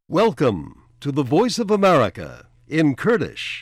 Welcome to the Voice of America in Kurdish.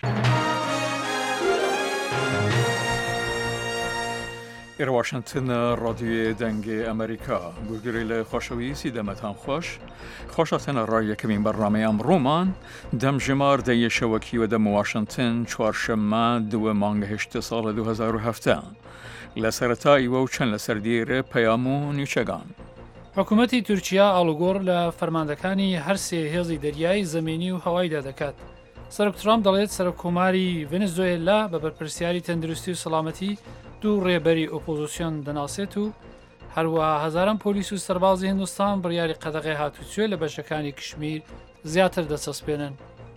إلى واشنطن رادیوی دنگ امریکا گوگریل خوشویسی دمتان خوشاتن رای کمین برنامه امرومان دم جمار دی شوکی و دم واشنطن چوارشنبه دو مانگ هشت سال 2007 لسرتایی و چند لسردیر پیامو نیچگان حکوومەتی تورکیا ئاڵوگۆڕ لە فەرماندەکانی هەر سێ هێزی دەریایی زەمینی و هەوایدا دەکات. سەرۆک ترامپ دەڵێت سەرۆککۆماری ڤێنزوێلا بە بەرپرسیاری تەندروستی و سەڵامەتی دوو ڕێبەری ئۆپۆزیسیۆن دەناسێت و هەروەها هەزاران پۆلیس و سەربازی هیندستان بڕیاری قەدەغی هاتوچوێ لە بەشەکانی کشمیر زیاتر دەچەسپێنن.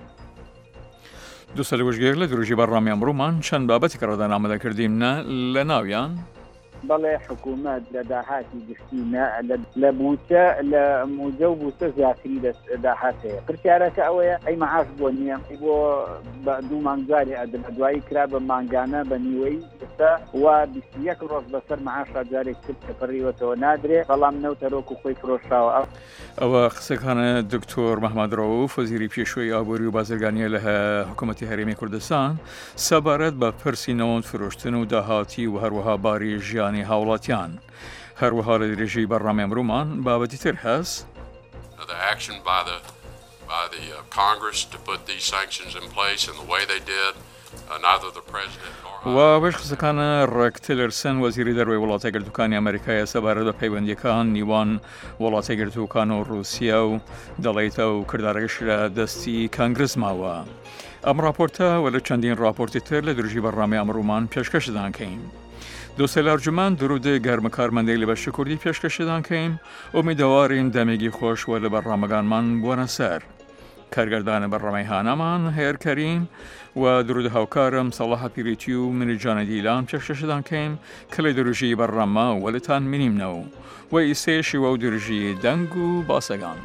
دووسە لەگوژگەر لە دروژی بەڕامی ئەمڕۆمان چەند بابەتی کە ڕەدان ئامادەکردیمە لە ناویان بەڵێ حکوومەت لە داهاتی گشتینە لە بوتە لە موجە و بوتە زیاتری داهات هەیە. پرسیارەکە ئەوەیە ئەی مەعاش بۆ نییە بۆ دوو مانگجاری ئەدەم دوایی کرا بە مانگانە بە نیوەی ئێستا و 21 ڕۆژ بەسەر مەعاشا جارێک کرد کە پڕیوەتەوە نادرێ بەڵام نەوتەرۆک و خۆی فرۆشراوە. ئەوە قسەکانە دکتۆر مەحمەد ڕەوف وەزیری پێشوەی ئابووری و بازرگانیە لە حکوومەتی هەرێمی کوردستان سەبارەت بە پرسی نەوەند فرۆشتن و داهاتی و هەروەها باری ژیانی هاوڵاتیان هەروەها لە درێژەی بەڕامی ئەمڕۆمان بابەتی تر هەست the action by the Congress to put these sanctions in place in the way they did neither the president nor و بەش قسەکانە ڕێک تیلرسن وەزیری دەروی وڵاتە گرتووکانی ئەمریکایە سەبارەت بە پەیوەندیەکان نیوان وڵاتە گرتووکان و رووسیا و دەڵێتە و کردارەکەش لە دەستی کانگرس ماوە. ئەم راپۆرتە و لە چەندین راپۆرتی تر لە درژی بەڕامی ئەمڕۆمان پێشکەشدان کەین. دووسێ لەرجمان درودە گەرمە کارمەندەی لە بەشی کوردی پێشکەشدان کەین ئومیدەوارین دەمێگی خۆش و لە بەڕامەکانمان بوونە سەر. کارگەردانە بەڕەمەی هانەمان هێرکەریم و درودە هاوکارم سەڵاح پیرێتی و منیجانە دیلان پێشکەشدان کەین کە لە دروژی بەڕەمە وەلتان منیمنەوە و ئیسێشی و دروژی دەنگ و باسەگان.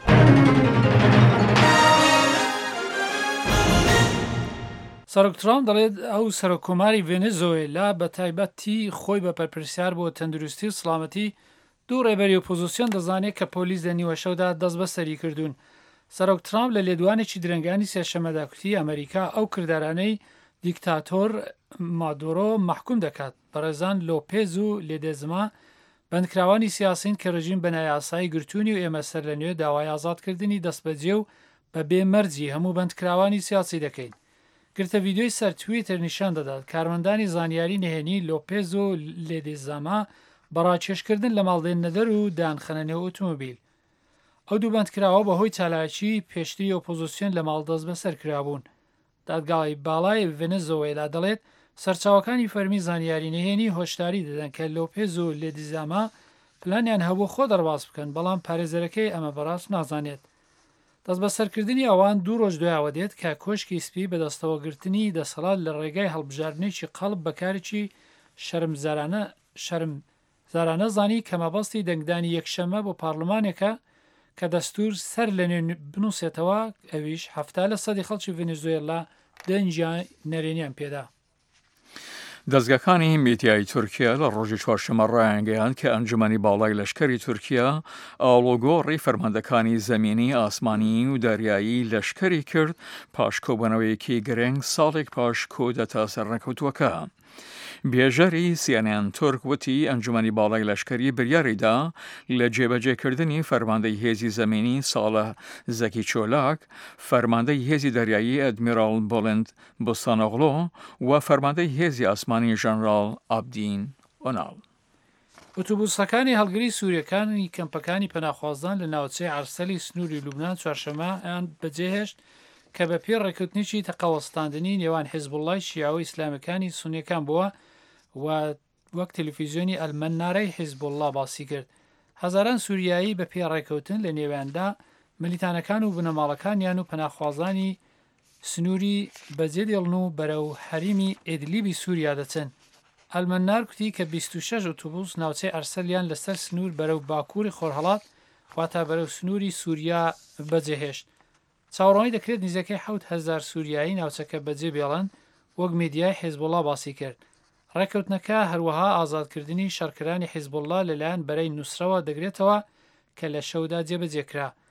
سەرۆک ترامپ دەڵێت ئەو سەرۆککۆماری ڤێنزوێلا بە تایبەتی خۆی بە پەرپرسیار بۆ تەندروستی و سڵامەتی دوو ڕێبەری ئۆپۆزیسیۆن دەزانێت کە پۆلیس لە نیوە شەودا دەست بەسەری کردوون. سەرۆک ترامپ لە لێدوانێکی درنگانی سێشەممەدا کوتی ئەمریکا ئەو کردارانەی دیکتاتۆر مادۆرۆ محکوم دەکات. بەڕێزان لۆپێز و لێدێزما بەندکراوانی سیاسین کە ڕژیم بەنایاسایی گرتوونی و ئێمە سەر لە نوێ داوای ئازادکردنی دەستبەجێ و بە بێمەرجی هەموو بەندکراوانی سیاسی دەکەین. گرتە ڤیددیۆی سەر تویتر نیشان دەدات کارمەندانی زانیاری نهێنی لۆپێز و لێدێزاما بەڕاکێشکردن لە ماڵدێنەدەر و دانخەنەنێو ئۆتۆمۆبیل. ئەو دوو بەندکراوە بەهۆی چالاکی پێشتری ئۆپۆزیسیۆن لە ماڵ دەست بەسەر کرابوون. دادگاڵی باڵای ڤێنزوێلا دەڵێت سەرچاوەکانی فەرمی زانیاری نهێنی هۆشداری دەدەن کە لۆپێز و لێدیزاما پلانیان هەبوو خۆ دەرباز بکەن بەڵام پارێزەرەکەی ئەمە بەڕاست نازانێت. دەست بەسەرکردنی ئەوان دوو ڕۆژ دوایەوە دێت کە کۆشکی سپی بەدەستەوەگرتنی دەسەڵات لە ڕێگای هەڵبژاردنێکی قەڵب بەکارێکی شەرمزارانە زانی کە مەبەستی دەنگدانی یەکشەمە بۆ پارلمانێکە کە دەستور سەر لە نوێ بنووسێتەوە ئەویش 70% خەڵکی ڤێنزوێلا دەنجیان نەرێنیان پێدا. دەستگاکانی میدیای تورکیا لە ڕۆژی چوارشەممە ڕایانگەیان کە ئەنجومەنی باڵای لەشکەری تورکیا ئاڵۆگۆڕی فەرماندەکانی زەمینی ئاسمانی و دەریایی لەشکەری کرد پاش کۆبوونەوەیەکی گرنگ ساڵێک پاش کۆدەتا سەرنەکەوتووەکە. بێژەری سیانیان تورک وتی ئەنجومەنی باڵای لەشکەری بریاریدا لە جێبەجێکردنی فەرماندەی هێزی زەمینی ساڵە زەکی چۆلاک، فەرماندەی هێزی دەریایی ئەدمیرال بۆلند بۆستانۆغلۆ و فەرماندەی هێزی ئاسمانی ژەنراڵ ئابدین ئۆناڵ. ئۆتۆبوسەکانی هەڵگری سووریەکانی کەمپەکانی پەناخوازدان لە ناوچەی عەرسەلی سنووری لوبنان چوارشەممەیان بەجێهێشت کە بە پێ ڕێکوتنیی تەقەوەستاندنی نێوان حیزبوڵڵای شیاوە ئیسلامەکانی سونیەکان بووە و وەک تەلەڤیزیۆنی ئەلمەنارەی حیزبوڵڵا باسی کرد. هەزاران سووریایی بە پێ ڕێکەوتن لە نێواندا ملیتانەکان و بنەماڵەکانیان و پەناخوازانی سنووری بەجێ دێڵن و بەرەو هەریمی ئیدلیبی سووریا دەچن. ئەلمەنار کوتی کە 26 ئۆتۆبوس ناوچەی ئەرسەلیان لەسەر سنوور بەرەو باکووری خۆرهەڵات واتە بەرەو سنووری سووریا بەجێهێشت. چاوەڕوانی دەکرێت نزیکەی 7,000 سووریایی ناوچەکە بەجێ بێڵن وەک میدیای حیزبوڵڵا باسی کرد. ڕێکەوتنەکە هەروەها ئازادکردنی شەڕکەرانی حیزبوڵڵا لەلایەن بەرەی نووسرەوە دەگرێتەوە کە لە شەودا جێبەجێکرا.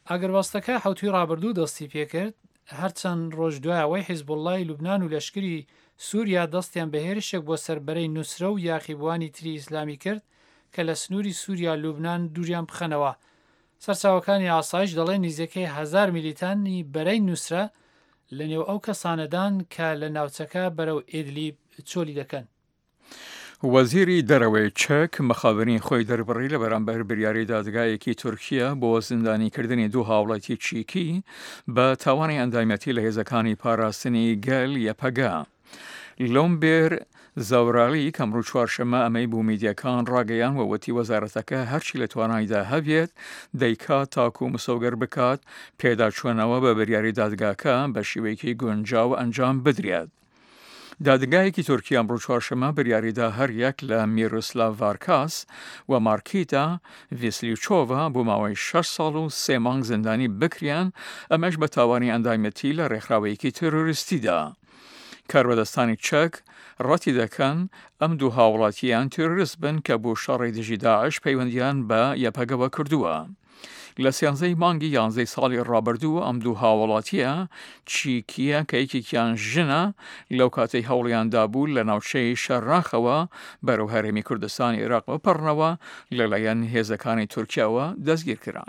ئاگرباستەکە حوتی ڕابردوو دەستی پێکرد هەرچەند ڕۆژ دوایەوەی حیزبوڵڵای لوبنان و لەشکری سووریا دەستیان بە هێرشێک بۆ سەربەرەی نووسرە و یاخیبوانی تری ئیسلامی کرد کە لە سنووری سووریا لوبنان دووریان بخەنەوە. سەرچاوەکانی ئاسایش دەڵێن نزیکەی 1000 میلیتانی بەرەی نووسرە لە نێو ئەو کەسانەدان کە لە ناوچەکە بەرەو ئیدلیب چۆلی دەکەن. وەزیری دەرەوەی چەک مەخابرین خۆی دەربڕی لە بەرامبەر بریاری دادگایەکی تورکیا بۆ زیندانیکردنی دوو هاوڵاتی چیکی بە تاوانی ئەندامەتی لە هێزەکانی پاراستنی گەل یەپەگا. لۆمبێر زاورالی کەمڕوو چوارشەمە ئەمەی بوو میدیەکان ڕاگەیان وەوەتی وەزارەتەکە هەرچی لە توانایدا هەبێت دەیکات تاکو مسەوگەر بکات پێداچوونەوە بە بریاری دادگاکە بە شێوەیەکی گونجاو ئەنجام بدرێت. دادگایەکی تورکیا ئەمڕۆ چوارشەمە بریاریدا هەر یەک لە میروسلاڤ ڤارکاس و مارکیتا ڤیسلیوچۆڤا بۆ ماوەی 6 ساڵ و 3 مانگ زیندانی بکریان ئەمەش بە تاوانی ئەندامەتی لە ڕێکخراوەیەکی تۆرۆریستیدا. کاربەدەستانی چەک ڕەتی دەکەن ئەم دوو هاوڵاتیان تۆرۆریست بن کە بۆ شەڕی دژی داعش پەیوەندیان بە یەپەگەوە کردووە. لە سیانزەی مانگی 11 ساڵی ڕابردووە ئەم دوو هاوڵاتیە چیکیە کە یەکێکیان ژنە لەو کاتەی هەوڵیاندا بوو لە ناوچەی شەڕاخەوە بەرەو هەرێمی کوردستانی عێراق بپەڕنەوە لەلایەن هێزەکانی تورکیاوە دەستگیر کران.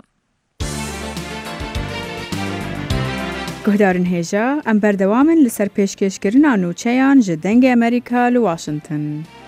گهدارن هێژە ئەم بەردەوامن لەسەر پێشکەشکردنا نوچەیان ji dengê ئەمریکا li Washington.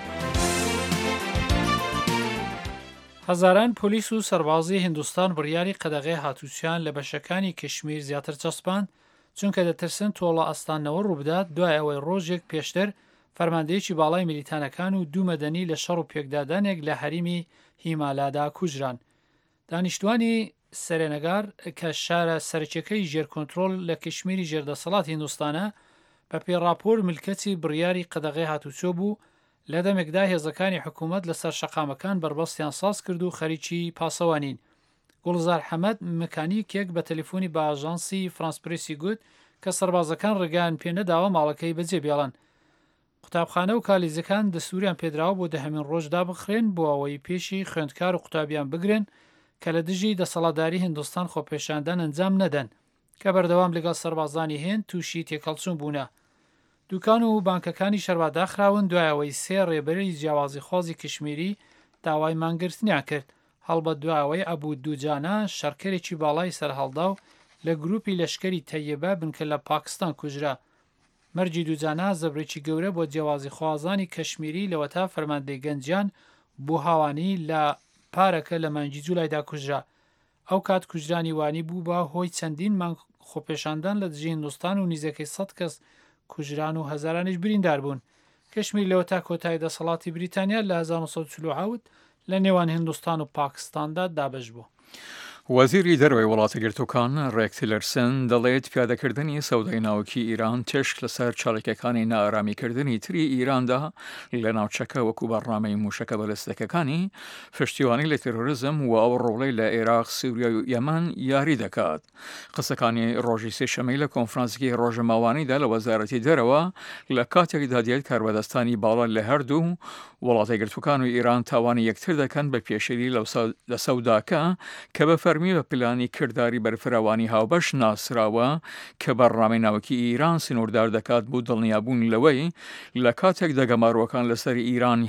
هەزاران پۆلیس و سەربازی هیندستان بڕیاری قەدەغەی هاتووچیان لە بەشەکانی کشمیر زیاتر چەسپان چونکە دەترسن تۆڵە ئەستانەوە ڕووبدات دوای ئەوەی ڕۆژێک پێشتر فەرماندەیەکی باڵای میلیتانەکان و دوو مەدەنی لە شەڕ و پێکدادانێک لە هەریمی هیمالادا کوژران. دانیشتوانی سەرێنەگار کە شارە سەرچەکەی ژێرکۆنترۆل لە کشمیری ژێردەسەڵات هیندستانە بە پێڕاپۆر ملکەتی بڕیاری قەدەغەی هاتووچۆ بوو لە دەمێکدا هێزەکانی حکوومەت لەسەر شەقامەکان بربەستیان ساز کرد و خەریکی پاسەوانین. گوڵزار حەمەد مەکانیکێک بە تەلیفۆنی بە ئاژانسی فرانسپرسی گوت کە سەربازەکان ڕێگەیان پێنەداوە ماڵەکەی بەجێ بێڵن. قوتابخانە و کالیزەکان دەستوریان پێدراوە بۆ دەهەمین ڕۆژدا بخرێن بۆ ئەوەی پێشی خوێندکار و قوتابیان بگرن کە لە دژی دەسەڵاتداری هیندستان خۆپێشاندان ئەنجام نەدەن کە بەردەوام لەگەڵ سەربازانی هێن تووشی تێکەڵچوون بوونە. دوکان و بانکەکانی شەرباداخراون دوایەوەی 3 ڕێبەری جیاوازی خۆزی کشمیری داوای مانگرتنیان کرد هەڵبەت دوایەوەی ئەبوو دووجانە شەڕکەرێکی باڵای سەرهەڵدا و لە گروپی لەشکەری تەیەبە بنکە لە پاکستان کوژرا. مەرجی دووجانە زەبرێکی گەورە بۆ جیاوازی خوازانی کەشمیری لەوە تا فەرماندەی گەنجیان بۆ هاوانی لە پارەکە لە مانگی جوولایدا کوژرا. ئەو کات کوژرانی وانی بوو بە هۆی چەندین مانگ خۆپێشاندان لە دژی هیندستان و نزیکەی 100 کەس کوژران و هەزارانیش بریندار بوون. کشمیر لەوە تا کۆتایی دەسەڵاتی بریتانیا لە 1940 لە نێوان هیندستان و پاکستاندا دابش بوو. وەزیری دەرەوەی وڵاتەگرتووکان ڕێک تیلەرسن دەڵێت پیادەکردنی سەودای ناوکی ئیران تشک لەسەر چاڵێکەکانی نائارامیکردنی تری ئیراندا لە ناوچەکە وەکو بەڕنامەی موشەکە بەلەستەکەکانی پشتیوانی لە تێرۆریزم و ئەو ڕۆڵەی لە عێراق سووریا و یەمەن یاری دەکات. قسەکانی ڕۆژی سێشەمەی لە کۆنفرانسێکی ڕۆژەماوانیدا لە وەزارەتی دەرەوە لە کاتێکدا دێت کاربەدەستانی باڵا لە هەردوو وڵاتەگرتووکان و ئیران تاوانی یەکتر دەکەن بە پێشێری لە سەوداکە کە بە فەرمی بە پلانی کردداری بەرفراوانی هاوبەش ناسراوە کە بەڕامەی ناوکی ئیران سنووردار دەکات بوو دڵنیابوون لەوەی لە کاتێک دەگەماڕوەکان لەسەر ئیران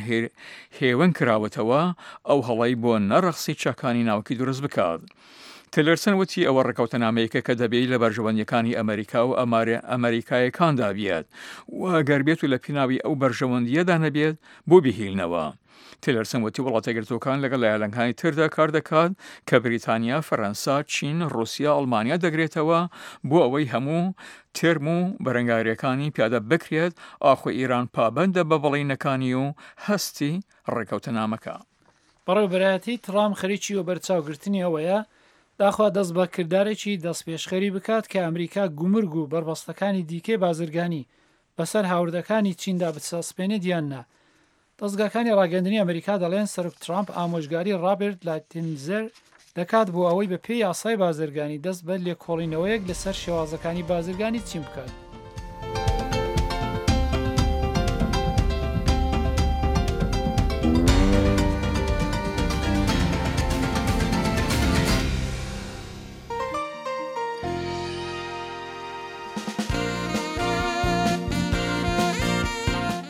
هێون کراوەتەوە ئەو هەڵی بۆ نەرەخسی چاکانی ناوکی دروست بکات. تیلەرسن وتی ئەوە ڕێکەوتەنامەیەکە کە دەبێت لە بەرژەوەندیەکانی ئەمریکا و ئەمریکایەکاندا بێت و ئەگەر بێت و لە پێناوی ئەو بەرژەوەندیەدا نەبێت بۆ بهێڵنەوە. تیلەرسن وتی وڵاتەگرتووکان لەگەڵ لایەنەکانی تردا کار دەکات کە بریتانیا، فەرەنسا، چین، رووسیا، ئەڵمانیا دەگرێتەوە بۆ ئەوەی هەموو ترم و بەرەنگاریەکانی پیادە بکرێت ئاخۆ ئیران پابەندە بە بەڵینەکانی و هەستی ڕێکەوتەنامەکە. بەڕێوەبەرایەتی ترام خەریکی و بەرچاوگرتنی ئەوەیە داخوا دەست بە کردارێکی دەستپێشخەری بکات کە ئەمریکا گومرگ و بربەستەکانی دیکەی بازرگانی بەسەر هاوردەکانی چیندا بچەسپێنێت یاننا. دەستگاکانی ڕاگەندنی ئەمریکا دەڵێن سەرۆک ترامپ ئامۆژگاری ڕابرت لاتینزەر دەکات بۆ ئەوەی بە پێی یاسای بازرگانی دەست بە لێکۆڵینەوەیەک لەسەر شێوازەکانی بازرگانی چین بکات.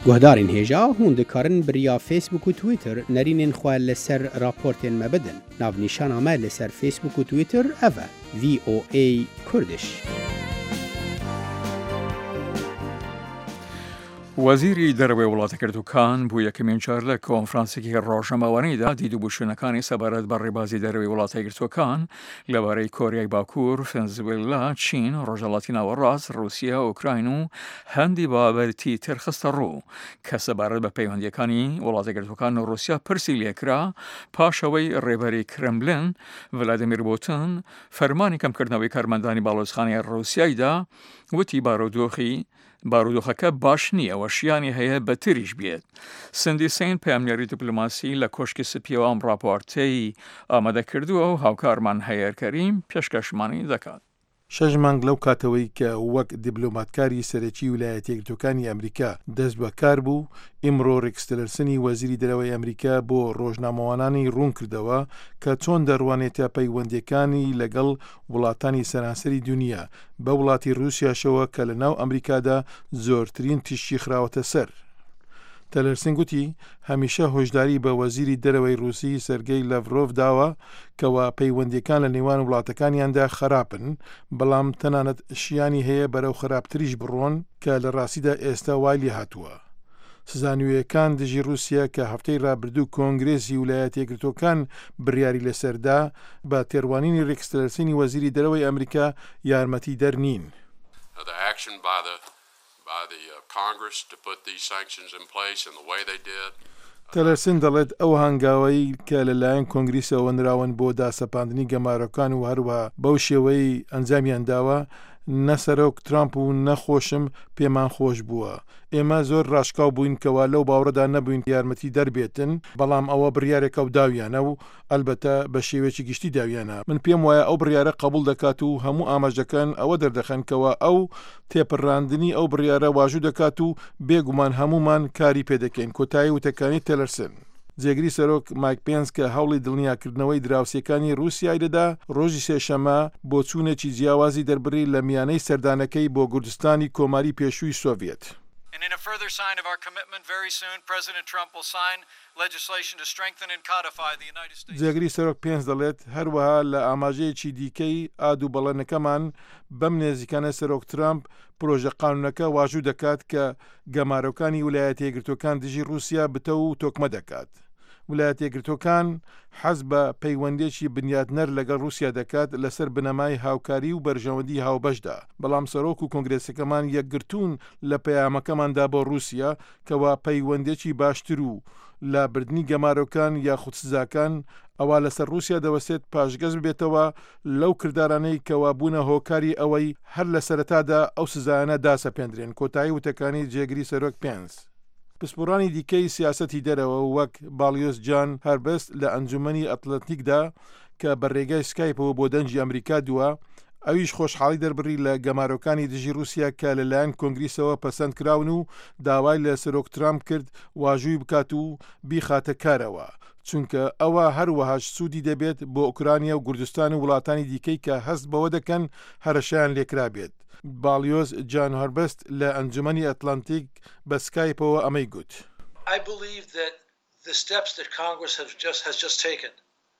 گهدارین هێژا هون دikarin biriya Facebook û Twitter nerînên xwe li ser raportên me bidin. Navnîşana me li ser Facebook û Twitter ev e VOA Kurdish. وەزیری دەرەوەی وڵاتەکردووکان بوو یەکەمین جار لە کۆنفرانسێکی ڕۆژنامەوانیدا دیدوبووشونەکانی سەبارەت بە ڕێبازی دەرەوەی وڵاتەکردووکان لەبارەی کۆریای باکوور، ڤێنزوێلا، چین، ڕۆژهەڵاتی ناوەڕاست، رووسیا، ئوکراین و هەندی بابەتی تر خستە ڕوو کە سەبارەت بە پەیوەندیەکانی وڵاتەکردووکان و رووسیا پرسی لێکرا پاشەوەی ڕێبەری کرملن ڤلادیمیر پوتین فەرمانی کەمکردنەوەی کارمەندانی باڵۆچخانەی رووسیایدا وتی بارودۆخەکە باش نییە و شیانی هەیە بەتریش بێت. سندی سین پەیامنێری دیپلۆماسی لە کۆشکی سپیەوە ئەم راپۆرتەی ئامادە کردووە و هاوکارمان هەیەر کەریم پێشکەشمانی دەکات. 6 مانگ لەو کاتەوەی کە وەک دیبلۆماتکاری سەرەکی ویلایەتە یەکگرتووەکانی ئەمریکا دەست بە کار بوو، ئیمڕۆ ڕێکس تیلرسنی وەزیری دەرەوەی ئەمریکا بۆ ڕۆژنامەوانانی ڕوون کردەوە کە چۆن دەڕوانێتە پەیوەندیەکانی لەگەڵ وڵاتانی سەرانسەری دنیا بە وڵاتی رووسیاشەوە کە لە ناو ئەمریکادا زۆرترین تیشی خراوەتە سەر. تەلەرسن گوتی هەمیشە هۆشداری بە وەزیری دەرەوەی رووسی سەرگەی لەڤڕۆڤ داوە کەوا پەیوەندیەکان لە نێوان وڵاتەکانیاندا خراپن، بەڵام تەنانەت شیانی هەیە بەرەو خراپتریش بڕۆن کە لە ڕاستیدا ئێستا وای لێ هاتووە. سزانویەکان دژی رووسیا کە هەفتەی ڕابردوو کۆنگرێسی ویلایەتە یەکگرتووەکان بڕیاری لەسەردا بە تێڕوانینی ڕێکس تیلرسنی وەزیری دەرەوەی ئەمریکا یارمەتی دەرنین. by the Congress to put these sanctions in place in the way they did. تەلەرسن دەڵێت ئەو هەنگاوەی کە لەلایەن کۆنگریسەوە نراون بۆ داسەپاندنی گەمارەکان و هەروە بەو شێوەی ئەنجامیان داوە نەسەرۆک ترامپ و نەخۆشم پێمان خۆش بووە. ئێمە زۆر ڕاشکاو بووین کەوا لەو باوەڕدا نەبووین یارمەتی دەربێتن، بەڵام ئەوە بڕیارێکە و داویانە و ئەلبەتە بە شێوەیەکی گشتی داویانە. من پێم وایە ئەو بڕیارە قبول دەکات و هەموو ئاماژەکان ئەوە دەردەخەنکەوە ئەو تێپەڕاندنی ئەو بڕیارە واژوو دەکات و بێگومان هەمومان کاری پێدەکەین. کۆتایی وتەکانی تەلەرسن. جێگری سەرۆک مایک پێنس کە هەوڵی دڵنیاکردنەوەی دراوسەکانی رووسیای دەدا ڕۆژی سێشەمە بۆ چوونێکی جیاوازی دەربڕی لە میانەی سەردانەکەی بۆ کوردستانی کۆماری پێشووی سۆڤێت. And in a further sign of our commitment, very soon President Trump will sign legislation to strengthen and codify the United States. جێگری سەرۆک پێنس دەڵێت هەروەها لە ئاماژەیەکی دیکەی ئادوو بەڵێنەکەمان بەم نێزیکانە سەرۆک ترامپ پرۆژە قانونەکە واژوو دەکات کە گەمارۆکانی ویلایەتە یەکگرتووەکان دژی رووسیا بتە و تۆکمە دەکات. ویلایەتە یەکگرتووەکان حەز بە پەیوەندێکی بنیادنەر لەگەڵ رووسیا دەکات لەسەر بنەمای هاوکاری و بەرژەوەندی هاوبەشدا، بەڵام سەرۆک و کۆنگرێسەکەمان یەکگرتوون لە پەیامەکەماندا بۆ رووسیا کەوا پەیوەندێکی باشتر و لە بردننی گەمارۆکان یاخود سزاکان ئەوە لەسەر رووسیا دەوەسێت پاشگەز ببێتەوە لەو کردارانەی کەوا بوونە هۆکاری ئەوەی هەر لە سەرەتادا ئەو سزایانە داسەپێندرێن. کۆتایی وتەکانی جێگری سەرۆک پێنس. پسپۆرانی دیکەی سیاسەتی دەرەوە وەک باڵیۆس جان هەربەست لە ئەنجومەنی ئەتلەنتیکدا کە بە ڕێگای سکایپەوە بۆ دەنجی ئەمریکا دووە، ئەویش خۆشحاڵی دەربڕی لە گەمارۆکانی دژی رووسیا کە لەلایەن کۆنگریسەوە پەسەند کراون و داوای لە سەرۆک ترامپ کرد واژووی بکات و بیخاتە کارەوە، چونکە ئەوە هەروەهاش سوودی دەبێت بۆ ئوکرانیا و کوردستان و وڵاتانی دیکەی کە هەست بەوە دەکەن هەرەشیان لێکرا بێت. باڵیۆز جان هەربەست لە ئەنجومەنی ئەتلانتیک بە سکایپەوە ئەمەی گوت. I believe that the steps that Congress has just taken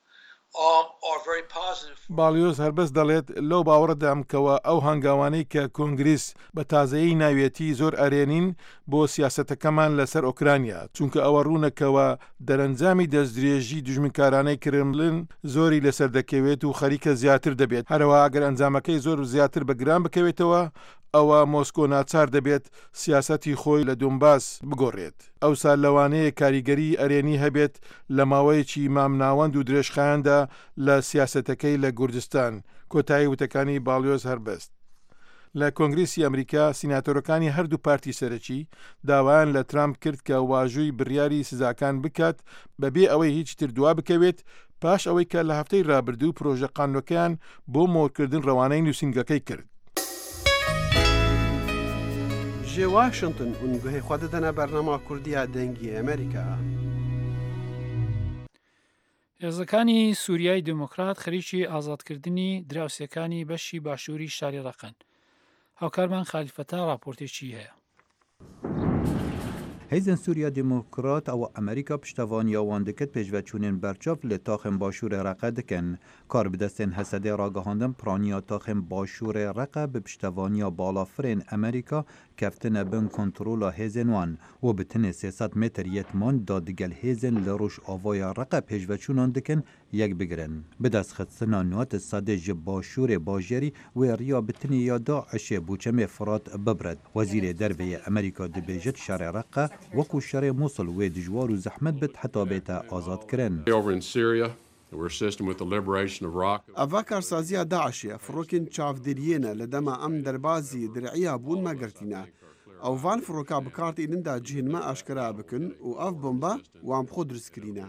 are very positive. باڵیۆز هەربەست دەڵێت لەو باوەڕدام کەوە ئەو هەنگاوانەی کە کۆنگریس بە تازەیی ناوێتی زۆر ئەرێنین بۆ سیاسەتەکەمان لەسەر ئۆکرانیا، چونکە ئەوە ڕوونەکەوە دەرەنجامی دەستدرێژی دژمنکارانەی کرملن زۆری لەسەر دەکەوێت و خەریکە زیاتر دەبێت. هەروە ئەگەر ئەنجامەکەی زۆر زیاتر بەگران بکەوێتەوە ئەوە مۆسکۆ ناچار دەبێت سیاسەتی خۆی لە دۆنباس بگۆڕێت. ئەوسا لەوانەیە کاریگەری ئەرێنی هەبێت لە ماوەیەکی مامناوەند و درێژخایاندا لە سیاسەتەکەی لە کوردستان. کۆتایی وتەکانی باڵیۆز هەربەست. لە کۆنگریسی ئەمریکا سیناتۆرەکانی هەردوو پارتی سەرەکی داوایان لە ترامپ کرد کە واژووی بڕیاری سزاکان بکات بەبێ ئەوەی هیچ تر دوا بکەوێت پاش ئەوەی کە لە هەفتەی ڕابردوو پرۆژە قانونەکەیان بۆ مۆرکردن ڕەوانەی نووسنگەکەی کرد. ji Washington û guhê xwe didine bernama Kurdiya dengê Amerîka. هێزەکانی سووریای دموکرات خەریکی ئازادکردنی دراوسەکانی بەشی باشووری شاری ڕەقەن. هاوکارمان خالیفەتا راپۆرتێکی هەیە. هیزن سوریا دموکرات او امریکا پشتوانیا وان دکت پیشوچونین برچاف لطاخم باشور رقه دکن کار بدستن حسده راگهاندن پرانیا تاخم باشور رقه به پشتوانیا بالافرین امریکا کفتن بن کنترولا هیزن وان و بتن 300 متر یتمان دادگل هیزن لروش آوای رقه پیشوچونان دکن یک بگرن بدست خدسنا نوات ساده جباشور باجری و ریا بتنی یا داعش بوچم فرات ببرد وزیر دربی امریکا دبیجت شر رقه وکو شر موصل و دجوار و زحمت بد حتی بیت آزاد کرن ئەڤا کارسازیە داعشیە فڕۆکین چاودێریێنە لە دەما ئەم دەربازی درعیا بوون مەگرتینە ئەوڤان فڕۆکا بکارتی نندا جهێنمە ئاشکرا بکن و ئەف بۆمبە وام خۆ دروستکرینە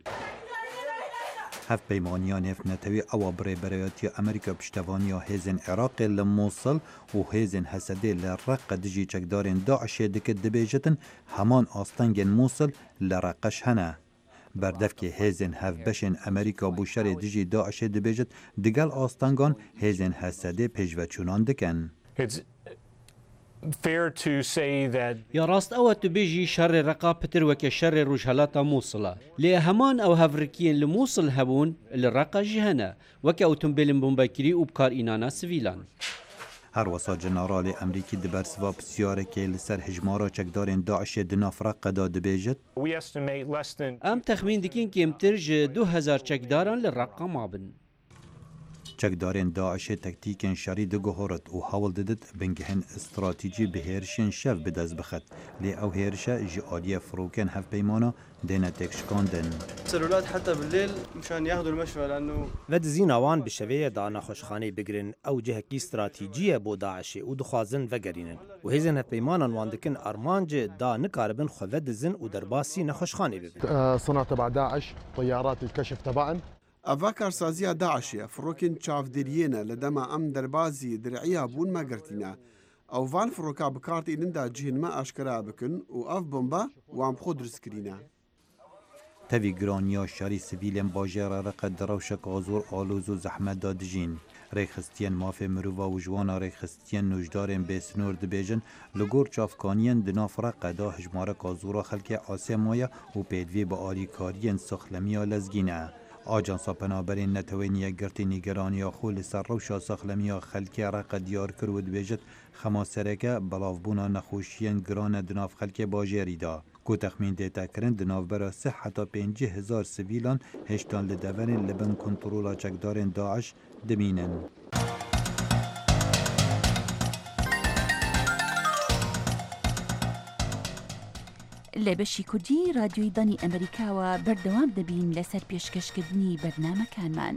هف پیمانیان هف نتوی او بری برایاتی امریکا پشتوانیا هیزن عراق لموصل و هیزن حسده لرق دجی چکدارین داعش دکت دبیجتن همان آستنگن موصل لرقش هنه بردف که هیزن هف بشن امریکا بوشر دجی داعش دبیجت دگل آستنگان هیزن حسده پیجوچونان دکن يا راست أو تبيجي شر رقا بتر وك شر رجهلاتا موصلة ليه همان أو هفركين لموصل هبون للرقا جهنا وك أو تنبيلن بومباكري وبكار إنانا سفيلان هر وسا جنرال امریکی دبرسوا بسیاره که لسر هجمارا چکدارین داعش دناف رقه دا دبیجت ام تخمین دکین که امترج 2000 چکداران للرقا مابن چکدارین داعش تکتیکن شری دو گهورت و حاول ددت بنگهن استراتیجی به هرشن شف بدز بخد لی او هرشه جعالی فروکن هف پیمانا دینه تکشکاندن سلولات حتى بالليل مشان ياخذوا المشفى لانه ود زیناوان به شویه دانا خوشخانه بگرن او جهکی استراتیجیه بو داعش و دخوازن وگرینن و هیزن هف پیمانان واندکن ارمانج دا نکاربن خود زن و درباسی نخوشخانه ببن صنع تبع داعش طيارات الكشف تبعن ئەڤا کارسازیە داعشیە فڕۆکین چاودێریێنە لە دەما ئەم دەربازی درعیا بوون مەگرتینە ئەوڤان فڕۆکا بکارتی نندا جهێنمە ئاشکرا بکن و ئەف بۆمبە وام خۆ دروستکرینە تەوی گرانیا شاری سڤیلên bajêra Reqe di rewşeka zor alûz û zehmet da dijîn. Rêxistiyên mafê mirova û jwana rêxistiyên nûjdarên bêsnûr dibêjin li gor çavkaniyên di nav Reqe da hejmareka zora xelkê Asê maye û pêdivî bi alîkariyên sexlemiya lezgîn e. Ajansa Penaberên Netewêniye girtî nîgeraniya xwe li ser rewşa sexlemiya xelkê Reqe diyar kir û dibêjit xema sereke belavbûna nexweşiyên giran e di nav xelkê bajêrî da. Ku texmîn dête kirin di navbera 3 heta 50,000 sivîlan hêştan li deverên li bin kontrola çekdarên Daeş dimînin. لە بەشی کوردی رادیۆی دانی ئەمریکاوە بەردەوام دەبین لەسەر پێشکەشکردنی بەرنامەکانمان.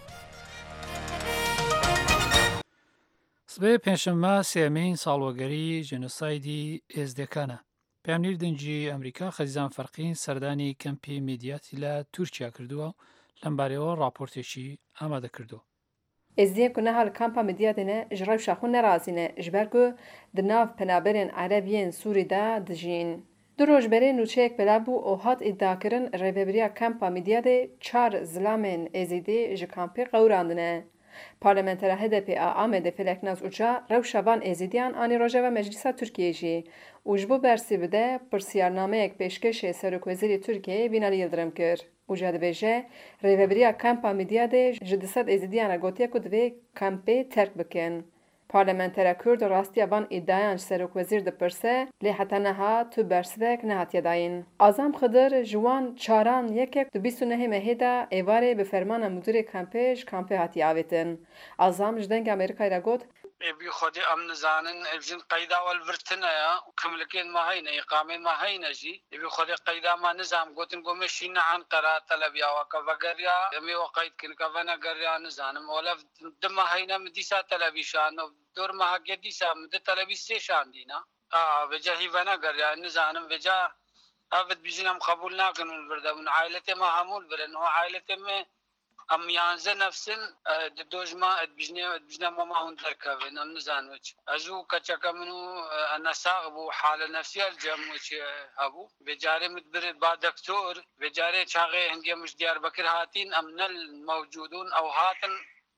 سبەی پێنجشەممە سێمین ساڵوەگەری ژێنۆسایدی ئێزدەکانە. پامنیر دەنجی ئەمریکا خەزیزان فەرقین سەردانی کەمپی میدیاتی لە تورکیا کردووە لەم بارەوە راپۆرتێکی ئامادە کردووە. ئێزدیە کو نەها لە کامپا میدیاتێنە ji rew şaxwe nerazîne ji ber ku di nav penaberên Erebiyên Sûrî de dijîn. Du roj berê nûçeyek belav bû û hat îddiakirin rêveberiya kampa midyadê 4 zilamên êzîdî ji kampê qewrandine. Parlamentera HDP a Amedê Feleknaz Uca rewşa van êzîdiyan anî rojeva Meclîsa Tirkiyeyê jî û ji bo bersî bide pirsiyarnameyek pêşkêşê Serokwezîrê Tirkiyeyê Binalî Yıldırım kir. Uca dibêje rêveberiya kampa midyadê ji 200 êzîdiyan re gotiye ku divê kampê terk bikin. Parlamentera Kurd rastiya van îddiayan ji Serokwezîr dipirse lê heta niha tu bersivek nehatiye dayîn. Azam Xıdır ji wan çaran yekek di 29 mehê de êvarê bi fermana mudîrê kampê ji kampê hatiye avêtin. Azam ji dengê Amerîkayê re got بی خودی ام نزانن الجن قیدا والورتنا یا کملکین ما هینا اقامه ما هینا جی بی خودی قیدا ما نظام گوتن گومشین عن قرار طلب یا وکفگریا می وقید کن کفنا گریا نزانم ولا دم هینا مدیسا طلبی شان دور ما گدیسا مد طلبی سه شان دینا وجهی ونا گریا نزانم وجا افد بجنم قبول ناکنن بردم عائلته ما همول برن هو عائلته ما ام یانزه نفسن دوجما بجنا ما هون تركبن ام نزانوچ ازو كچك منو انا صاغبو حال نفسيه الجموچ ابو بجاره مدبر با دكتور بجاره چاغه هنگه مش ديار بكر هاتين ام نل موجودون او هاتن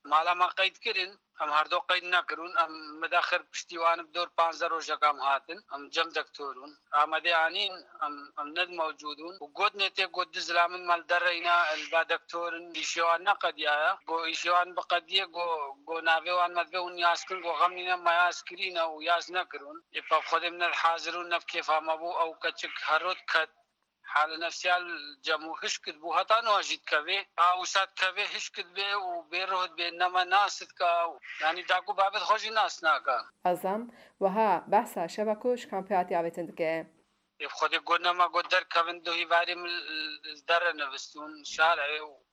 ماڵامان قەیدکردن ئەم هەردوو قەید نەکردون ئەم مداخر پشتیوانم دۆر 15 ڕۆژەکەم هاتن ئەم جەم دەکتۆرون ئامادەیانین ئەم نەد مەوجودون و گوت نێتێ گوت دزلا من مەل دەڕێینا با دەکتۆرن ئیشێوان نەقەدیایە گۆ ئیشێوان بقەدیە گۆ ناوێوان مەدبێ و نیازکردن گۆ غەمنینە مایازکرینە و یاز نەکردون ئێپا خۆدێ منە حازرون نەفکێفامە بوو ئەو کەچک هەرۆت کەت حال نفسیال جمو هشکد بو هتا نواجید کوي او سات کوي هشکد به او بیرود به نما ناست کا یعنی داکو بابت خوشی ناس ناکا ازم وها بحثا شبکوش کامپیاتی آویتند که خود گونما گودر کوین دوی واریم در نوستون شارع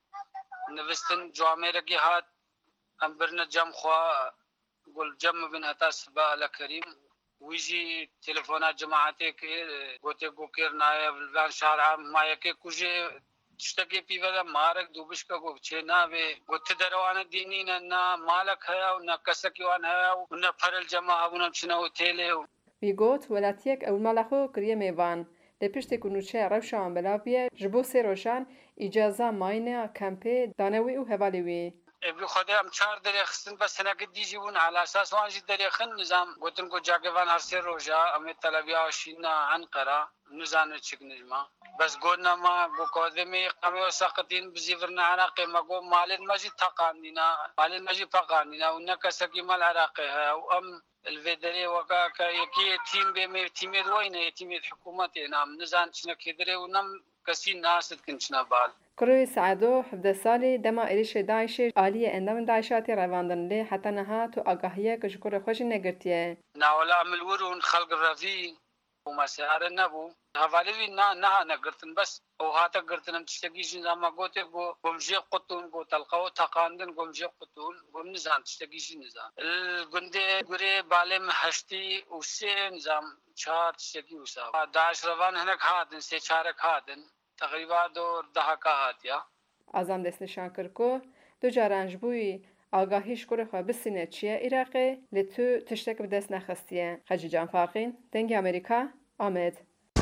نوستن جامعه رگی هات ام برنا جم خوا گل جم بن هتا سبا لکریم ويجي تليفونات جماعتك قلت كير نايب الفان شارع ما يكي كوجي تشتكي في بلا مارك دوبش كو بچنا به قلت دروانه دينين ان مالك هيا ونا كسكي وان هيا ونا فر الجماعه ونمشنا وتيله ويغوت ولاتيك او مالخو كريه ميوان لپشت کنوچه روشان بلاویه جبو سروشان اجازه ماینه کمپی دانوی و هوالوی ابي خدام چار درخستن بس انا قد يجيبون على اساس واجي درخن نظام قلتن كو جاكفان هرسي روجا ام طلبيا وشينا عنقره نزان تشك نجما بس قلنا ما بكودمي قاموا ساقطين بزيفرنا عراقي ما قو مال المجي تقانينا مال المجي فقانينا ونك سكي مال عراقي وام الفيدري وكا يكي تيم بي تيم وين تيم حكومتنا نزان شنو كدري ونم كسي ناس كنشنا بال کروی سعدو 17 سالی دما ایریش داعش عالی اندام داعشاتی رواندن لی حتی نها تو آگاهیه که شکر خوشی نگرتیه ناولا عمل ورون خلق رفی ومسار نبو حوالی نه نگرتن بس او هاتا گرتنم تشتگیش نظام گوته گو گمجی قطون گو تلقاو تقاندن گمجی قطون گم نظام تشتگیش نظام الگنده گوره بالم هشتی و سه نظام چهار تشتگی وسا داعش روان هنک هاتن سه چارک هاتن تقریبا دور دهکا هاتیا ازم دست نشان کرد که دو جارانج بوی آگاهیش کره خواه بسینه چیه عراقه لتو تشتک به دست نخستیه خجی جان فارقین دنگ امریکا آمد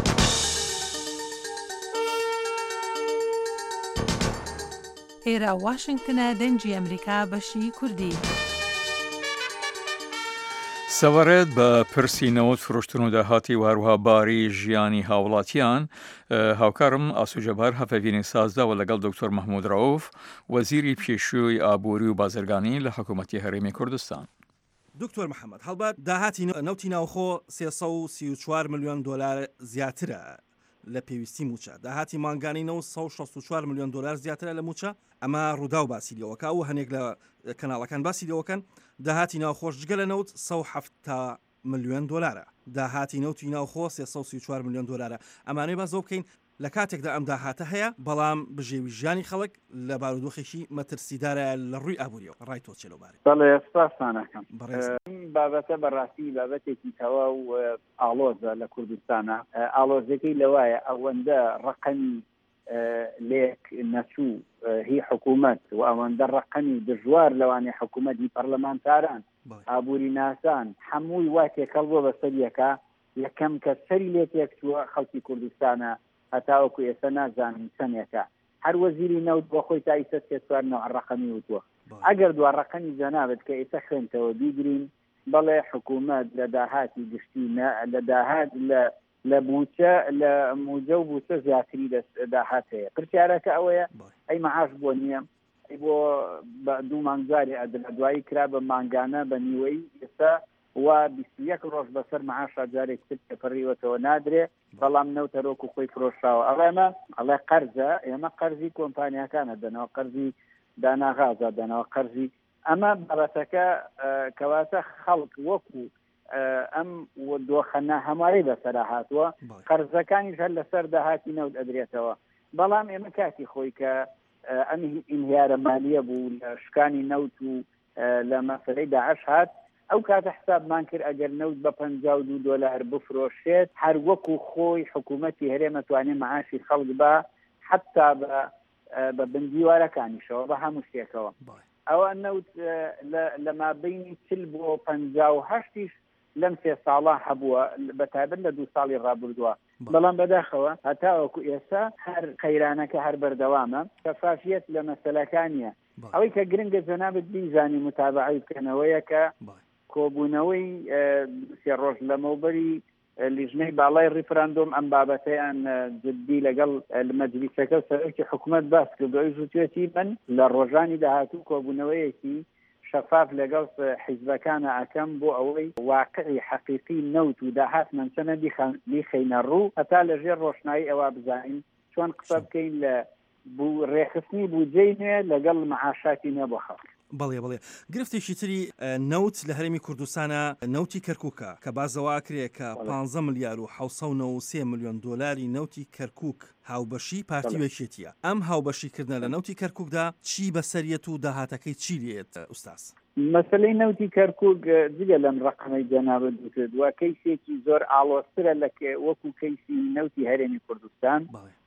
ئێرە واشنگتنە دەنگی ئەمریکا بەشی کوردی سەوارەت بە پرسینەوەت فرۆشتن و داهاتی وهروها باری ژیانی هاوڵاتیان هاوکارم ئاسوجەبار هەفەڤینی سازداوە لەگەڵ دکتۆر مەحموود ڕەوف وەزیری پێشووی ئابووری و بازرگانی لە حکوومەتی هەرێمی کوردستان. دکتۆر محەممەد هەڵبەت داهاتی نەوتی ناوخۆ 334 ملیۆن دلار زیاترە لە پێویستی موچە داهاتی مانگانینەوە 164 ملیۆن دلار زیاترە لە موچە ئەمە ڕوودا و باسیلەوەکە و هەنێک لە کەناڵەکان باسیلەوەکەن داهاتی ناوخۆش جگە لە نەوت 170 ملیۆن دلارە داهاتی نەوتی ناوخۆ 334 ملیۆن دلارە ئەمانەی باز بکەین لە کاتێکدا ئەم داهاتە هەیە بەڵام بژێوی ژیانی خەڵک لە بارودۆخێکی مەترسیدارە لە ڕووی ئابوووریەوە ڕای تۆ چێلۆبارێ بەڵێ سپاسانەکەم بابەتە بەڕاستی بابەتێکی تەوا و ئاڵۆزە لە کوردستانە ئاڵۆزەکەی لەوایە ئەوەندە ڕقەمی لێک نەچوو هی حکوومەت و ئەوەندە ڕقەمی دژوار لەوانێ حکوومەتی پەرلەمانتاران ئابووری ناسان هەمووی وا تێکەڵ بۆ بەسەریەکە یەکەم کە سەری لێ تێکچووە خەڵکی کوردستانە هەتاوەکو ئێستا نازانین چەندێکە هەر وەزیری نەوت بۆ خۆی تا ئیسە 34 ڕقەمی وتووە ئەگەر دو ڕقەمی جەنابەت کە ئێستا خوێنتەوە بیگرین بەڵێ حکوومەت لە داهاتی گشتی لە داهات لە بووچە لە موجە و بووچە زیاتری داهات هەیە پرسیارەکە ئەوەیە ئەی مەعاش بۆ نییە بۆ دوو مانگزاری ئەدرا دوایی کرا بە مانگانە بە نیوەی ئێستا و 21 ڕۆژ بەسەر مەعاشا جارێک تر پڕیوەتەوە نادرێ بەڵام نەوتەرۆک و خۆی فرۆشراوە ئەڵێ قەرزە ئێمە قەرزی کۆمپانیەکانە دەنەوە قەرزی داناغازە دەنەوە قەرزی ئەمە بەڕەتەکە کەواتە خەڵک وەکو ئەم دۆخەنە هەموارەی بەسەرا هاتووە قەرزەکانیش هەر لەسەر داهاتی نەوت ئەدرێتەوە بەڵام ئێمە کاتی خۆی کە ئەم ئینهیارە مالیە بوو لە شکانی نەوت و لە مەسەلەی داعش هات ئەو کاتە حسابمان کرد ئەگەر نەوت بە 52 دلار بفرۆشێت هەر وەکو خۆی حکوومەتی هەرێمە توانێت معاشی خەڵک بە حتا بە بندیوارەکانیشەوە بە هەموو شتێکەوە ئەوە نەوت لە مابینی 40 بۆ 58 لەم 3 ساڵە هەبووە بەتایبەت لە 2 ساڵی ڕابردووە بەڵام بەداخەوە هەتاوەکو ئێستا هەر قەیرانەکە هەر بەردەوامە شەفافیەت لە مەسەلەکانیە ئەوەی کە گرنگە جەنابەت بیزانی متابعەی بکەنەوەیە کە کۆبوونەوەی سێ ڕۆژ لەمەوبەری لیژنەی باڵای ریفراندۆم ئەم بابەتەیان جددی لەگەڵ مەجلیسەکە سەرۆکی حکوومەت باس کردەوەی زووتێتی من لە ڕۆژانی داهاتوو کۆبوونەوەیەکی شەفاف لەگەڵ حیزبەکانە ئەکەم بۆ ئەوەی واقعی حەقیقی نەوت و داهات منچەنە بیخەینە ڕوو هەتا لەژێر ڕۆشنایی ئەوە بزانین چۆن قسە بکەین لە ڕێخستنی بودجەی نوێ لەگەڵ معاشاتی نوێ بۆ خەڵک. بەڵێ گرفتێکی تری نەوت لە هەرێمی کوردستانە نەوتی کەرکووکە کە بازەوا کرێ کە 15 ملیار و 793 میلیۆن دلاری نەوتی کەرکووک هاوبەشی پارتی وەکێتیە. ئەم هاوبەشیکردنە لە نەوتی کەرکووکدا چی بەسەریەت و داهاتەکەی چی لێت ئوستاس؟ مەسەلەی نەوتی کەرکووک جگە لەم ڕقەمەی جەنابەت دوکردووە کەیسێکی زۆر ئاڵۆزترە لە وەکو کەیسی نەوتی هەرێمی کوردستان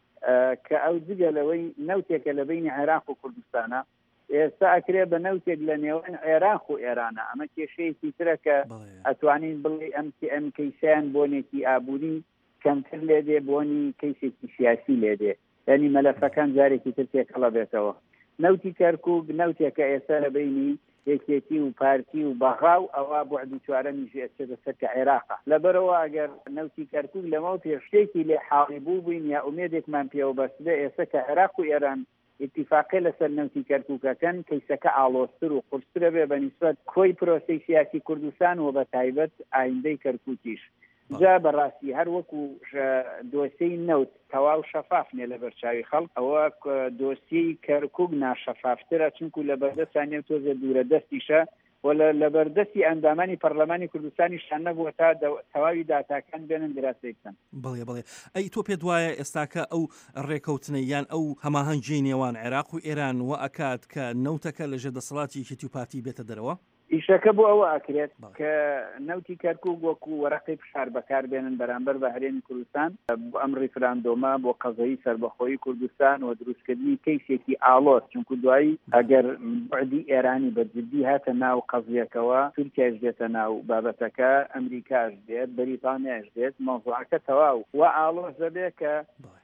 کە ئەو جگە لەوەی نەوتێکە لە بینی عێراق و کوردستانە ئێستا ئەکرێ بە نەوتێک لە نێوان عێراق و ئێرانە ئەمە کێشەیەکی ترە کە ئەتوانین بڵێ ئەم کەیسیان بۆنێکی ئابووری کەمتر لێ دێ بۆنی کەیسێکی سیاسی لێ دێ یعنی مەلەفەکان جارێکی تر تێکەڵە بێتەوە. نەوتی کەرکووک نەوتێکە ئێستا لە بینی یەکێتی و پارتی و بەغاو ئەوە بۆ عدو چوارەمی ژێچێتە سەرکە عێراقە لەبەرەوە ئەگەر نەوتی کەرکووک لەمەوە پێشتێکی لێ حاڵی بوو بووین یا ئومێدێکمان پێوە بەستێ ئێستا کە عێراق و ئێران اتفاقی لەسەر نەوتی کەرکووکەکەن کەیسەکە ئاڵۆزتر و قورسترە بێ بەنسبەت کۆی پرۆسەی سیاسی کوردستان و بە تایبەت ئایندەی کەرکووکیش جا بەڕاستی هەر وەکو دۆسیەی نەوت تەواو شەفاف نیە لە بەرچاوی خەڵک ئەوە دۆسیەی کەرکووک ناشەفافترە چونکو لە بەردەستانێ تۆزە دوورە دەستیشە لە بەردەستی ئەندامانی پەرلەمانی کوردستانی شان نەبووە تا تەواوی داتاکان بێنن دراسی بکەن. بڵێ ئەی تۆ پێت وایە ئێستاکە ئەو ڕێکەوتنەی یان ئەو هەماهەنگی نێوان عێراق و ئێران و ئەکات کە نەوتەکە لە ژێردەسەڵاتی یەکێتی و پارتی بێتە دەرەوە؟ ئیشەکە بۆ ئەوە ئاکرێت کە نەوتی کەرکووک وەکو وەرەقی فشار بەکاربێنن بەرامبەر بە هەرێمی کوردستان بۆ ئەم ریفراندۆمە بۆ قەزایی سەربەخۆیی کوردستان و دروستکردنی کەیسێکی ئاڵۆز چونکو دوایی ئەگەر بعدی ئێرانی بەجددی هاتە ناو قەزیەکەوە تورکیاش دێتە ناو بابەتەکە ئەمریکاش دێت بەریتانیاش دێت مۆزوعەکە تەواو و ئاڵۆز دەبێ کە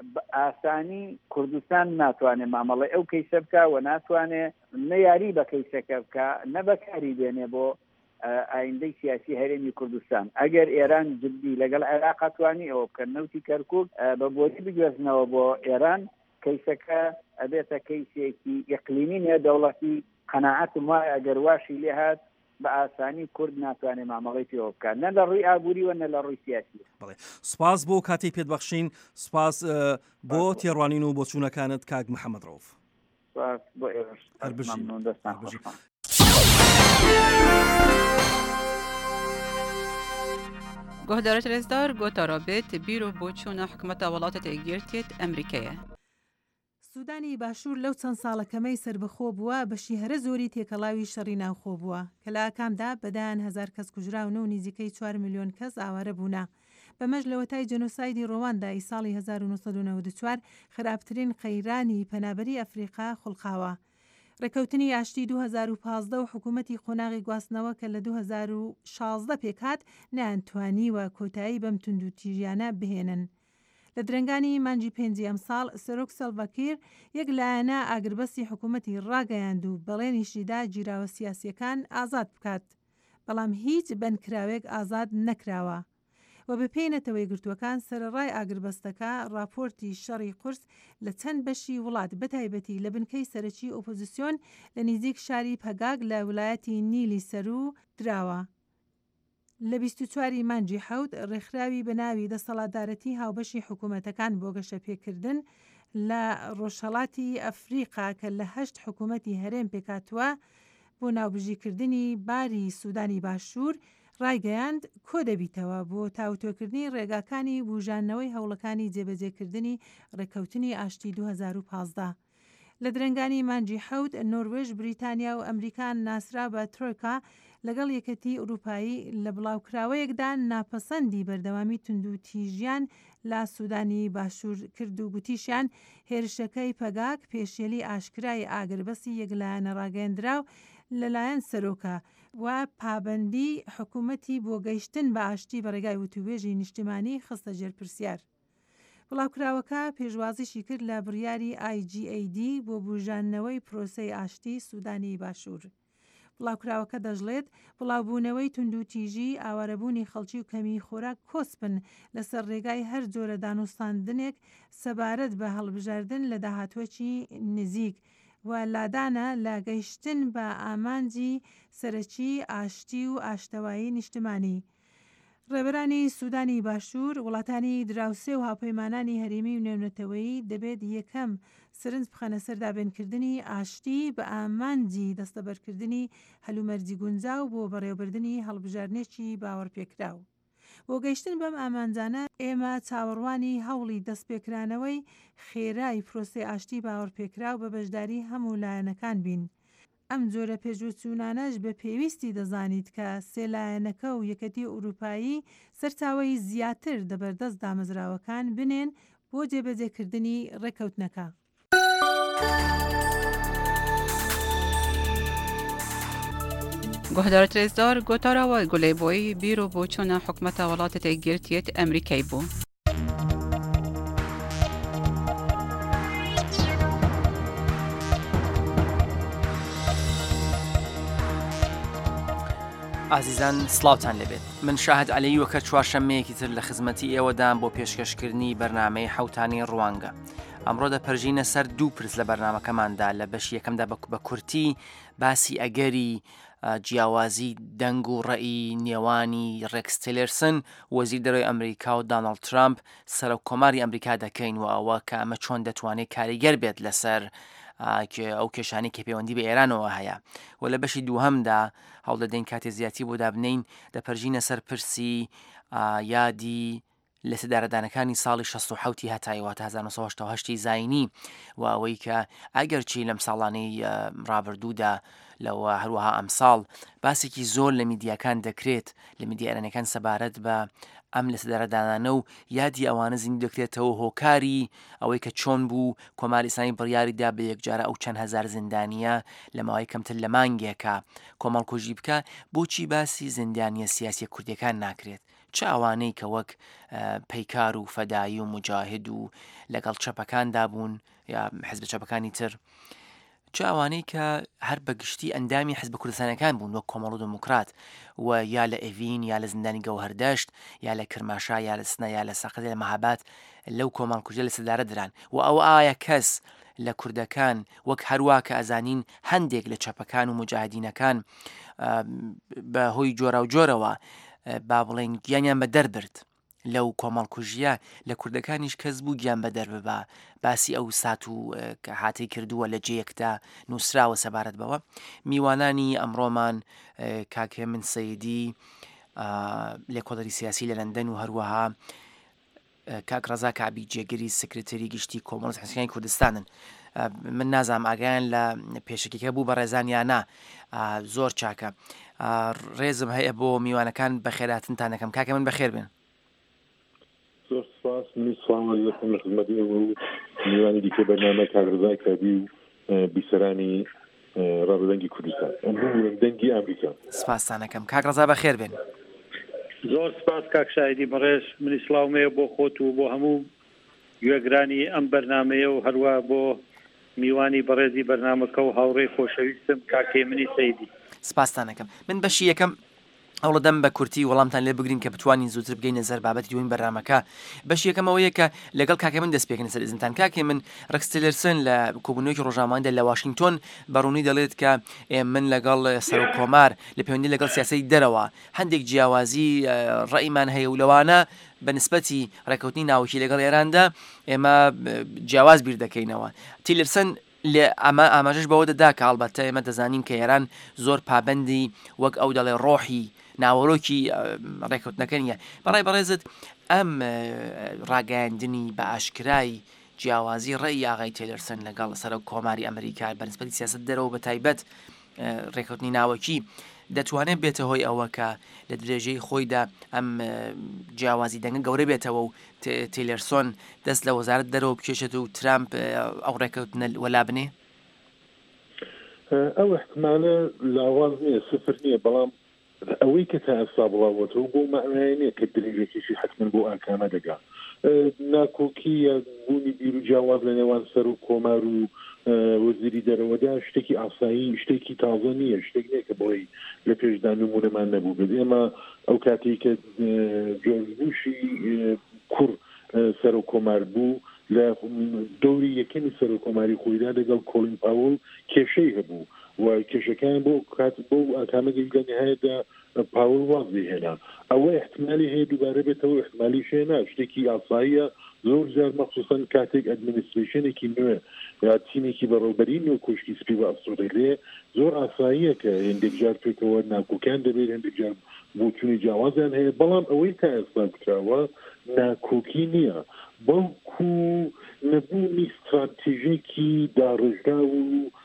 ئاسانی کوردستان ناتوانێت مامەڵی ئەو کەیسە بکە و ناتوانێت نەیاری بە کەیسەکە بکە نەبەکاری بێنێ بۆ ئایندەی سیاسی هەرێمی کوردستان. ئەگەر ئێران جددی لەگەڵ عێراق توانی ئەوە بکەن نەوتی کەرکووک بە بۆچی بگوێزنەوە بۆ ئێران کەیسەکە ئەبێتە کەیسێکی ئیقلیمی نێ دەوڵەتی قەناعەتم وایە ئەگەر واشی لێ هات بە ئاسانی کورد ناتوانێت مامەڵی پێوە بکات نە لە ڕووی ئابووری و نە لە ڕووی سیاسی. سپاس بۆ کاتی پێتبەخشین سپاس بۆ تێڕوانین و بۆ چوونەکانت کاک محەممەد ڕەوف. گهدارت رزدار گوتا رابط بیرو بۆچوونە حکومەتە وڵاتە تێگیرتێت ئەمریکایە. سوودانی باشوور لەو چەند ساڵەکەمەی سربەخۆ بووە بەشی هەرە زۆری تێکەڵاوی شەڕی ناوخۆ بووە کە لە ئاکامدا بەدایان 1000 کەس کوژراون و نزیکەی 4 میلیۆن کەس ئاوارە بوونە. بەمەش لەوەتای جەنۆسایدی ڕۆواندا ساڵی 1994 خراپترین قەیرانی پەنابەری ئەفریقا خوڵقاوە. ڕێکەوتنی ئاشتی 2015 و حکوومەتی قۆناغی گواستنەوە کە لە 2016 پێکات نیانتوانی و کۆتایی بەم توندوتیژیانە بهێنن. لە درنگانی مانجی پێنجی ئەم ساڵ سەرۆک سەڵڤاکیر یەک لایەنە ئاگربەستی حکوومەتی ڕاگەیاند و بەڵێنیشیدا جیراوە سیاسیەکان ئازاد بکات بەڵام هیچ بەندکراوێک ئازاد نەکراوە و بەپێی گرتوەکان سەرەڕای ئاگربەستەکە راپۆرتی شەڕی قورس لە چەند بەشی وڵات بەتایبەتی لە بنکەی سەرەکی ئۆپۆزیسیۆن لە نزیک شاری پەگاگ لە ویلایەتی نیلی سەرو دراوە. لە 24 مانجی حەوت ڕێکخراوی بەناوی دەسەڵاتدارەتی هاوبەشی حکوومەتەکان بۆ گەشە پێکردن لە ڕۆژهەڵاتی ئەفریقا کە لە 8 حکوومەتی هەرێم پێکاتوە بۆ ناوبژیکردنی باری سوودانی باشوور ڕایگەیاند کۆ دەبیتەوە بۆ تاوتۆکردنی ڕێگاکانی بوژانەوەی هەوڵەکانی جێبەجێکردنی ڕێکەوتنی ئاشتی 2015. لە درنگانی مانجی حەوت نۆروێژ بریتانیا و ئەمریکان ناسرا بە ترۆیکا لەگەڵ یەکەتی ئوروپایی لە بڵاوکراوەیەکدا ناپەسەندی بەردەوامی توندوتیژیان لە سوودانی باشوور کرد و گوتیشیان هێرشەکەی پەگاک پێشێلی ئاشکرای ئاگربەسی یەکلایەنە ڕاگەیەندراو لەلایەن سەرۆکە و پابەندی حکوومەتی بۆ گەیشتن بە ئاشتی بە ڕێگای وتوبێژی نیشتیمانی خستە ژێر پرسیار. بڵاوکراوەکە پێشوازیشی کرد لە بڕیاری IGAD بۆ بژانەوەی پرۆسەی ئاشتی سوودانی باشوور. بڵاوکراوەکە دەژڵێت بڵاوبوونەوەی توندوتیژی ئاوارەبوونی خەڵکی و کەمی خۆراک کۆسپن لەسەر ڕێگای هەر جۆرە دانوستاندنێک سەبارەت بە هەڵبژاردن لە داهاتوەکی نزیک و لادانە لە گەیشتن بە ئامانجی سەرەکی ئاشتی و ئاشتەوایی نیشتمانی. ڕێبەرانی سوودانی باشوور وڵاتانی دراوسێ و هاوپەیمانانی هەرێمی و نێونەتەوەیی دەبێت یەکەم سرنج بخەنە سەر دابێنکردنی ئاشتی بە ئامانجی دەستەبەرکردنی هەلومەرجی گونجاو بۆ بەڕێوەبردننی هەڵبژارنێکی باوەڕپێکراو. بۆ گەیشتن بەم ئامانجانە ئێمە چاوەڕوانی هەوڵی دەستپێکرانەوەی خێرای پرۆسەی ئاشتی باوەڕپێکراو بە بەشداری هەموو لایەنەکان بین. ئەم جۆرە پێشوچوونانەش بە پێویستی دەزانیت کە سێلایەنەکە و یەکەتی ئوروپایی سەرچاوەی زیاتر دەبەردەست دامەزراوەکان بنێن بۆ جێبەجێکردنی ڕێکەوتنەکە. گۆهدارە رێزدار گۆتاراوە گولێبۆی بیرۆ بۆ چۆنە حکومەتە وڵاتە تێگرتیێت ئەمریکای بوو. ئازیزان سڵاوتان لەبێت من شاهد عەلی وەکە چوارشەممەیەکی تر لە خزمەتی ئێوەدان بۆ پێشکەشکردنی بەرنامەی حەوتانی ڕوانگە ئەمڕۆ دەپەرژینە سەر دوو پرس لە بەرنامەکەماندا لە بەش یەکەمدا بە کورتی باسی ئەگەری جیاوازی دەنگ و ڕەئی نێوانی ڕێکس تیلرسن وەزیر دەرەوەی ئەمریکا و داناڵد ترامپ سەرۆکۆماری ئەمریکا دەکەین و ئەوە کە ئەمە چۆن دەتوانێت کاریگەر بێت لەسەر ئەو کێشانی کە پەیوەندی بە ئێرانەوە هەیە و لە بەشی دووهەمدا هەوڵ دەدەین کاتێ زیاتی بۆ دابنین دەپەرژینە سەر پرسی یادی لە سدارەدانەکانی ساڵی 1960 هەتایواتە 1970 زاینی و ئەوەی کە ئەگەرچی لەم ساڵانەی ڕابردوودا لەوە هەروەها ئەمساڵ باسێکی زۆر لە میدیاکان دەکرێت لە میدیارەنەکان سەبارەت بە ئەم لە سدارەدانانە و یادی ئەوانە زیندوو دەکرێتەوە هۆکاری ئەوەی کە چۆن بوو کۆماری ئیسلامی بڕیاریدا بە یەکجارە ئەو چەند هەزار زیندانیە لە ماوەی کەمتر لە مانگێکە کۆمەڵکۆژی بکە بۆچی باسی زیندانیە سیاسی کوردیەکان ناکرێت چه ئەوانەی کە وەک پەیکار و فەدایی و مجاهد و لەگەڵ چەپەکاندا بوون یا حزب چەپەکانی تر چه ئەوانەی کە هەر بەگشتی ئەندامی حزب کوردستانەکان بوون وەک کۆمەڵ و دموکرات و یا لە ئێڤین یا لە زیندانی گەوهەردەشت یا لە کرماشا یا لە سنە یا لە سەقەت لە مەهاباد لەو کۆمەڵکوژە لە سەدارە دران و ئەوە ئایا کەس لە کوردەکان وەک هەروە کە ئەزانین هەندێک لە چەپەکان و مجاهدینەکان بە هۆی جۆرە و جۆرەوە با بڵێن گیانیان بە دەربرد لەو کۆمەڵکوژیە لە کوردەکانیش کەس بوو گیان بە دەرببا باسی ئەو سات و کە هاتی کردووە لە جەیەکدا نووسراوە سەبارەت بەوە میوانانی ئەمڕۆمان کاکێ من سەیدی لێکۆڵەری سیاسی لە لەندەن و هەروەها کاک ڕەزا کابی جێگەری سکرتەری گشتی کۆمەڵ حزبەکانی کوردستانن من نازام ئاگایان لە پێشکێکە بوو بە ڕێزان یانە زۆر چاکە ڕێزم هەیە بۆ میوانەکان بەخێراتنتان دەکەم کاکە من بەخێر بێن زۆر سپاس میوانی خزمەتی و میوانی دیکە بەرنامە کاگڕزای کابی و بیسەرانی ڕابردەنگی کوردستان دەنگی ئەمریکا سپاسانەکەم کاک ڕەزا بەخێر بێن زۆر سپاس کاک شایدی بەڕێز منی سڵاومەیە بۆ خۆت و بۆ هەموو گوێگرانی ئەم بەرنامەیە و هەروە بۆ میوانی بەڕێزی بەرنامەکە و هاوڕێی خۆشەویستم کاکێ منی سەیدی سپاسانەکەم من بەشی یەکەم ئەوڵەدەم بە کورتی وەڵامتان لێ بگرین کە بتوانین زووتر بگەین نەزەر بابەتی دوین بەرنامەکە بەش یەکەمەوەیە کە لەگەڵ کاکە من دەست پێکەن سەر ئیزنتان کاکێ من ڕێکس تیلرسن لە کۆبوونەوەیەکی ڕۆژنامەیەدا لە واشنگتۆن بەڕوونی دەڵێت کە من لەگەڵ سەرۆکۆمار لە پەیوەندی لەگەڵ سیاسی دەرەوە هەندێک جیاوازی ڕەئیمان هەیە و لەوانە بەنسبەتی ڕێکەوتنی ناوکی لەگەڵ ئێراندا ئێمە جیاواز بیر دەکەینەوە تیلرسن لێ ئەمە ئاماژەش بەوە دەدا کە هەڵبەتە ئێمە دەزانین کە ئێران زۆر پابەندی وەک ئەو دەڵێ ڕۆحی ناوەڕۆکی ڕێکەوتنەکە نیە بەڕای بەڕێزت ئەم ڕاگەیاندنی بە ئاشکرای جیاوازی ڕێی ئاغای تیلرسن لەگەڵ سەرۆک کۆماری ئەمریکا بەنسبەتی سیاست دەرەوە بە تایبەت ڕێکەوتنی ناوەکی دەتوانێت بێتە هۆی ئەوە کە لە درێژەی خۆیدا ئەم جیاوازی دەنگە گەورە بێتەوە و تیلرسۆن دەست لە وەزارەت دەرەوە بکێشێت و ترامپ ئەو ڕێکەوتنە وەلا بنێ ئەو احتمالە لاواز نییە سفر نییە بەڵام ئەوەی کە تا ئەستا بڵاوەتەوە بۆ معنایە نییە کە درێژێکیشی حتمما بۆ ئاکامە دەگا ناکۆکی یا بوونی بیر و جیاواز لە نێوان سەر و کۆمار و وەزیری دەرەوەدا شتێکی ئاسایی شتێکی تازە نییە شتێک نییە کە بۆی لە پێشدا نمونەمان نەبوو بێت ئێمە ئەو کاتێک کە جۆرج بوشی کوڕ سەر و کۆمار بوو لە دەوری یەکەمی سەر و کۆماری خۆیدا لەگەڵ کۆلین پاول کێشەی هەبوو و کێشەکان بۆ ئاکامەگەی نهایەتدا پاول وازی هێنا ئەوە احتمالی هەیە دووبارە بێتەوە احتمالی شێنا شتێکی ئاساییە زۆر جار مەخصوصەن کاتێک ئەدمینستریشنێکی نوێ یا تیمێکی بەڕێوەبەری نوێ کوشکی سپی بە ئەسترالیا زۆر ئاساییە کە هێندێک جار پێکەوە ناکۆکیان دەبێت هێندێک جار بۆچوونی جیاوازیان هەیە بەڵام ئەوەی تا ئێستا بکراوە ناکۆکی نییە بەڵکو نەبوونی استراتیژێکی داڕژدا و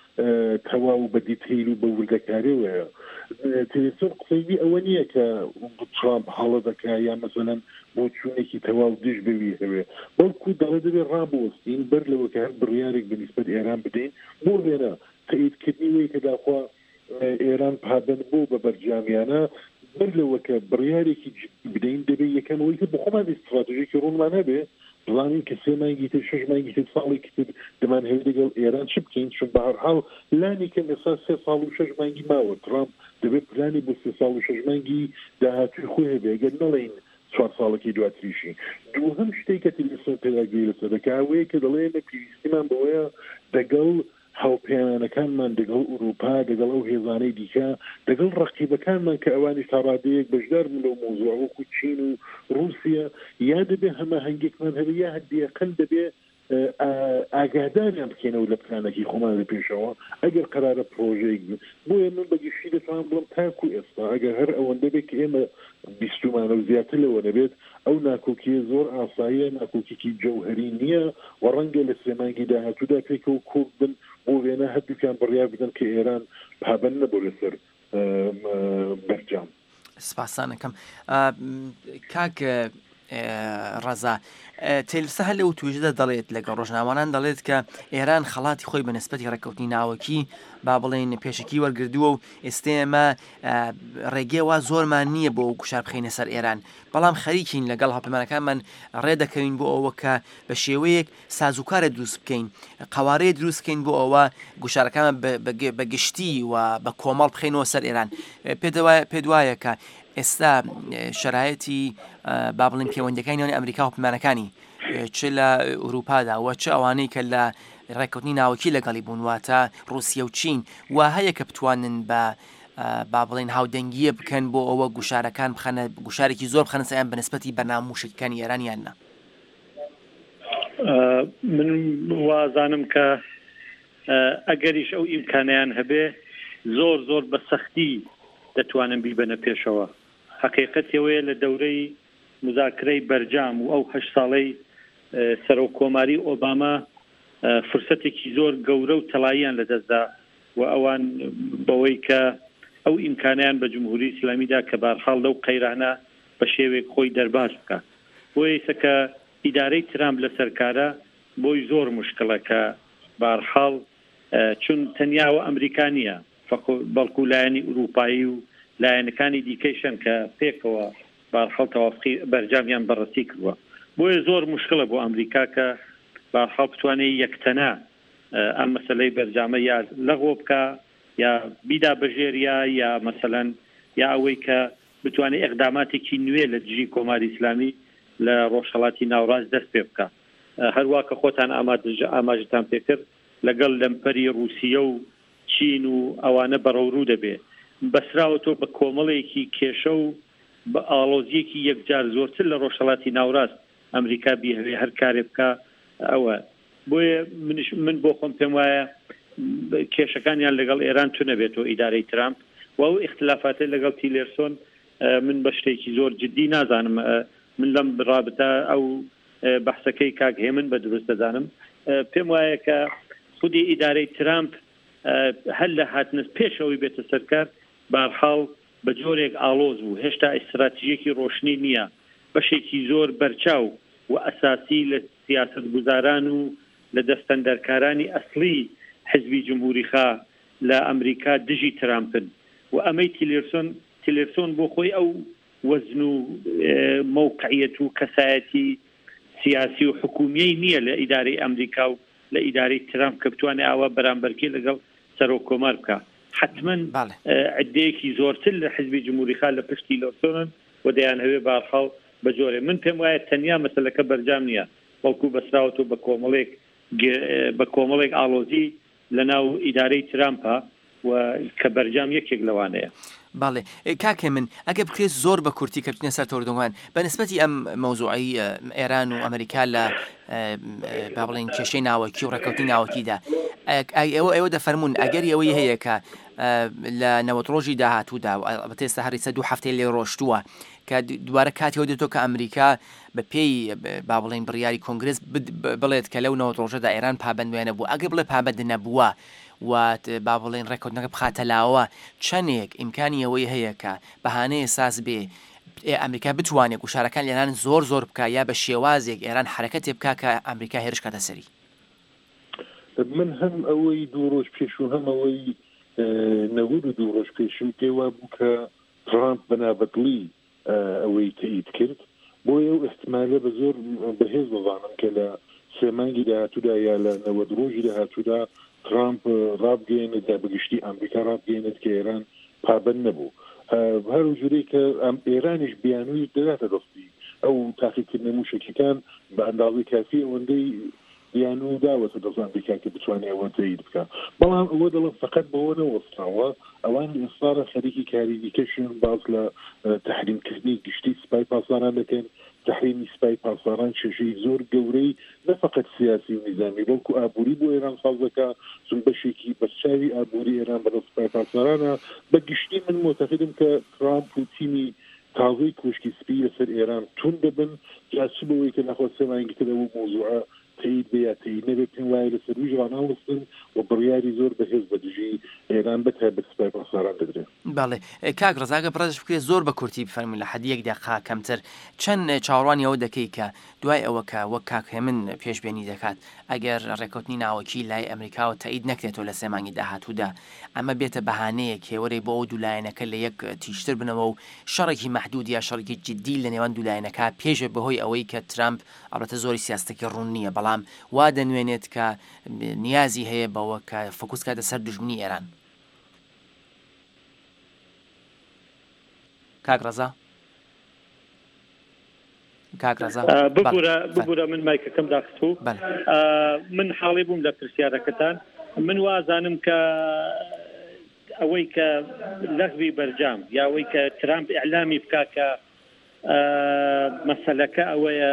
تەواو بە دیتیل و بە وردەکاریەوەیە تێسەر قسەیبی ئەوە نییە کە ترامپ هەڵە دەکا یا مەسەلەن بۆ چوونێکی تەواو دژ بوی هەوێ بەڵکو دەڵێ دەبێت ڕابوەستین بەر لەوە کە هەر بڕیارێک بەنسبەت ئێران بدەین بۆ لێرە تەئیدکردنی وەی کە داخوا ئێران پابند بۆ بە بەرجامیانە بەر لەوە کە بڕیارێکی بدەین دەبێت یەکەمەوەی کە بخۆمان استراتیژێکی ڕوونمان هەبێ بڵانی کە 3 مانگی تر 6 مانگی تر ساڵێکی تر دەمان هەوێت لەگەڵ ئێران چ بکەین چون بە هەر حاڵ پلانی کە ئێستا 3 ساڵ و 6 مانگی ماوە ترامپ دەبێت پلانی بۆ 3 ساڵ و 6 مانگی داهاتوی خۆی هەبێ ئەگەر نەڵێین 4 ساڵێکی دواتریشی دووهەم شتێک کە تەلەڤیزیۆن پێداگوێ لەسەر دەکا ئەوەیە کە دەڵێ لە پێویستیمان بەوەیە دەگەڵ هاوپەیمانەکانمان دەگەڵ ئوروپا دەگەڵ ئەو هێزانەی دیکە دەگەڵ ڕەقیبەکانمان کە ئەوانی تا ڕادەیەک بەشدار بوون لەو مۆزوع وەکو چین و رووسیا یا دەبێ هەماهەنگێکمان هەبێ یا هەردیەقل دەبێ ئاگاداریان بکەنەوە لە پلانێکی خۆمان لە پێشەوە ئەگەر قرارە پرۆژەیەک بێت بۆیە من بەگشتی دەتوانم بڵم تاکو ئێستا ئەگەر هەر ئەوەندە بێت کە ئێمە بیستمانە و زیاتر لەوە نەبێت ئەو ناکۆکیە زۆر ئاساییە ناکۆکیی جەوهری نییە و ڕەنگە لە 3 مانگی داهاتوودا پێکەوە کۆک بن بۆ وێنە هەردووکیان بڕیار بدەن کە ئێران پابند نەبوو لەسەر بەرجام. سپاسانەکەم کاک ڕەزا تێلسە هەر لەو توێژەدا دەڵێت لەگەڵ ڕۆژنامەوانان دەڵێت کە ئێران خەڵاتی خۆی بە نسبەتی ڕێکەوتنی ناوەکی با بڵێن پێشکی وەرگردووە و ئێستێمە ڕێگەی وا زۆرمان نییە بۆ گوشار بخینە سەر ئێران بەڵام خەریکین لەگەڵ هاوپەیمانەکانمان ڕێدەکەوین بۆ ئەوە کە بە شێوەیەک سازوکارە دروست بکەین قوارەیە دروست بکەین بۆ ئەوە گوشارەکانمان بە گشتی و بە کۆمەڵ بخینەوە سەر ئێران پێ وایە کە ئێستا شرایەتی با بڵین پەیوەندیەکانی نێوانی ئەمریکا و هاوپەیمانەکانی چ لە ئوروپادا و چ ئەوانەی کە لە ڕێکەوتنی ناوەکی لەگەڵی بوون واتە رووسیا و چین وا هەیە کە بتوانن بە با بڵین هاودەنگیە بکەن بۆ ئەوە گوشارەکان بخەنە گوشارێکی زۆر بخەنە سەیان بە نسبەتی بەرنامە موشکەکانی ئێرانیان نا من وازانم کە ئەگەریش ئەو ئیمکانیان هەبێ زۆر بە سەختی دەتوانن بیبەنە پێشەوە حقیقەتەوەیە لە دەورەی مذاکرەی بەرجام و ئەو 8 ساڵەی سەرۆک کۆماری ئۆباما فرسەتێکی زۆر گەورە و تەڵاییان لەدەستدا و ئەوان بەوەی کە ئەو ئیمکانیان بە جمهوری ئیسلامیدا کە بارحاڵ لەو قەیرانە بە شێوێک خۆی دەرباز بکە بۆیە کە ئیدارەی ترامپ لە سەرکارە بۆی زۆر مشکڵە کە بارحاڵ چون تەنیاوە ئەمریکا نیە بەڵکو لایەنی ئوروپایی و لایەنەکانی دیکەیشن کە پێکەوە بارحاڵ تەوافقی بەرجامیان بەڕەسی کردووە بۆیە زۆر مشکلە بۆ ئەمریکا کە بارحاڵ بتوانێت یەکتەنە ئەم مەسەلەی بەرجامە یا لەغۆ بکە یا بیدا بەژێریا یا مەسەلەن یا ئەوەی کە بتوانێت ئەقداماتێکی نوێ لە دژی کۆماری ئیسلامی لە ڕۆژهەڵاتی ناوڕاست دەست پێ بکە هەروە کە خۆتان ئاماژتان پێکرد لەگەڵ لەمپەری رووسیە و چین و ئەوانە بەڕەوڕوو دەبێ بەسراوە تۆ بە کۆمەڵێکی کێشە و بە ئاڵۆزیەکی یەکجار زۆرتر لە ڕۆژهەڵاتی ناوڕاست ئەمریکا بیهوێ هەر کارێ بکە ئەوە بۆیە من بۆ خۆم پێم وایە کێشەکانیان لەگەڵ ئێران تو نەبێتەوە ئیدارەی ترامپ و ئەو اختلافاتە لەگەڵ تیلێرسۆن من بە شتێکی زۆر جددی نازانم من لەم ڕابطە ئەو بەحسەکەی کاک هێمن بە دروست دەزانم پێم وایە کە خودی ئیدارەی ترامپ هەر لە هاتنس پێشەوەی بێتە سەرکار بارحاڵ بە جۆرێک ئاڵۆز بوو هێشتا ئیستراتیژیەکی ڕۆشنی نییە بەشێکی زۆر بەرچاو و ئەساسی لە سیاست گوزاران و لە دەستەندەرکارانی ئەسلی حزبی جمهوریخا لە ئەمریکا دژی ترامپن و ئەمەی تیلێرسۆن بۆ خۆی ئەو وەزن و موقعیەت و کەسایەتی سیاسی و حکومیەی نییە لە ئیدارەی ئەمریکا و لە ئیدارەی ترامپ کە بتوانێت ئاوا بەرامبەرکەی لەگەڵ سەرۆک کۆمار بکە حتمما عدەیەکی زۆرتر لە حزبی جمهوریخوا لە پشتی لۆسۆنن و دەیان هەوێ بارخەڵ بە جۆرێ من پێم وایە تەنیا مەسەلەکە بەرجام نییە وەڵکو بەسراوەوە بە کۆمەڵێک ئاڵۆزی لە ناو ئیدارەی ترامپە و کە بەرجام یەکێک لەوانەیە. باڵێ کاکێ من ئەگە بکرێت زۆر بە کورتی کە بچنە سەر تۆردۆوان بە نسبەتی ئەم مەوزوعی ئێران و ئەمریکا لە با بڵێن کێشەی ناوەکی و ڕێکەوتی ناوەکیدا ئێوە دەفەرمونون ئەگەری ئەوەی هەیە کە لە 90 ڕۆژی داهاتوودا و ئێستا هەریسە 2 هەفتەی لێ ڕۆشتووە کە دووارە کاتیەوە دێتەوە کە ئەمریکا بە پێی با بڵێن بڕیاری کۆنگرس بڵێت کە لەو 90 ڕۆژەدا ئێران پابەندوێنە بوو ئەگەر بڵێ پابەند نەبووە و با بڵێن ڕێکەوتنەکە بخاتەلاوە چەندێک ئیمکانی ئەوەی هەیە کە بەهانەیە ساز بێ ئەمریکا بتوانێت و شارەکان لێران زۆر بکە یا بە شێوازێک ئێران حرەکەتێ بکە کە ئەمریکا هێرش کاتە سەری. من هەم ئەوەی 2 ڕۆژ پێش و هەم ئەوەی 2 ڕۆژ پێش و پێوا بوو کە ترامپ بەنابەتڵی ئەوەی تایید کرد بۆیە و احتمالە بە زۆر بەهێز دەزانم کە لە 3 مانگی داهاتوودا یا لە 90 ڕۆژی داهاتوودا ترامپ ڕابگەێنێت دا بەگشتی ئەمریکا ڕابگەێنێت کە ئێران پابەند نەبوو هەر جورەی کە ئێرانیش بیانووی دەداتە دەستی ئەو تاقیکردنە موشکەکان بە ئەندازەی کافی ئەوەندەی بیانوو داوەتە دەست ئەمریکا کە بتوانێت ئەوە تایید بکە بەڵام ئەوە دەڵم فقط بەوە نەوەستراوە ئەوان ئێستاڕە خەریکی کاری دیکەشن باز لە تحریمکردنی گشتی سوپای پاسداران دەکەن تحریمی سوپای پاسداران کێشەی زۆر گەورەی نەفقەت سیاسی و نظامی بەڵکو ئابووری بۆ ئێران ساز دەکا چون بەشێکی بەرچاوی ئابووری ئێران بەدەست سوپای پاسدارانە بە گشتی من معتەقدم کە ترامپ و تیمی تازەی کوشکی سپی لەسەر ئێران تون دەبن جاچ بەوەی کە نەخۆ سێمانگی ترەوە مۆزوعە تایید بێ یا تایید نەبێت پێم وایە لەسەر وی ڕاناوەستن و بڕیاری زۆر بەهێز بە دژی ئێران بەتایبەت سوپای پاسداران دەدرێت. باڵێ کاک ڕزاگە بڕەش بکرێت زۆر بە کورتی بفەرمووی لە حەدی 1 دقیقە کەمتر چەند چاوەڕوانی ئەوە دەکەی کە دوای ئەوە کە وەک کاک هێمن پێشبێنی دەکات ئەگەر ڕێکەوتنی ناوەکی لای ئەمریکاوە تایید نەکرێتەوە لە 3 مانگی داهاتوودا ئەمە بێتە بەهانەیە کێوەرەی بۆ ئەو دوولایەنەکە لە یەک تیشتر بنەوە و شەڕێکی مەحدود یا شەڕێکی جدی لە نێوان دوولایەنەکە پێشە بەهۆی ئەوەی کە ترامپ ئەڵبەتە زۆری سیاستێکی ڕوون نییە بەڵام وا دەنوێنێت کە نیازی هەیە بەوە کە فۆکوس کاتە سەر دژمنی ئێران. کاک ڕەزا ببوورە من مایکەکەم داخستوو من حاڵی بووم لە پرسیارەکەتان من وازانم کە ئەوەی کە لەغوی بەرجام یا ئەوەی کە ترامپ ئیعلامی بکا کە مەسەلەکە ئەوەیە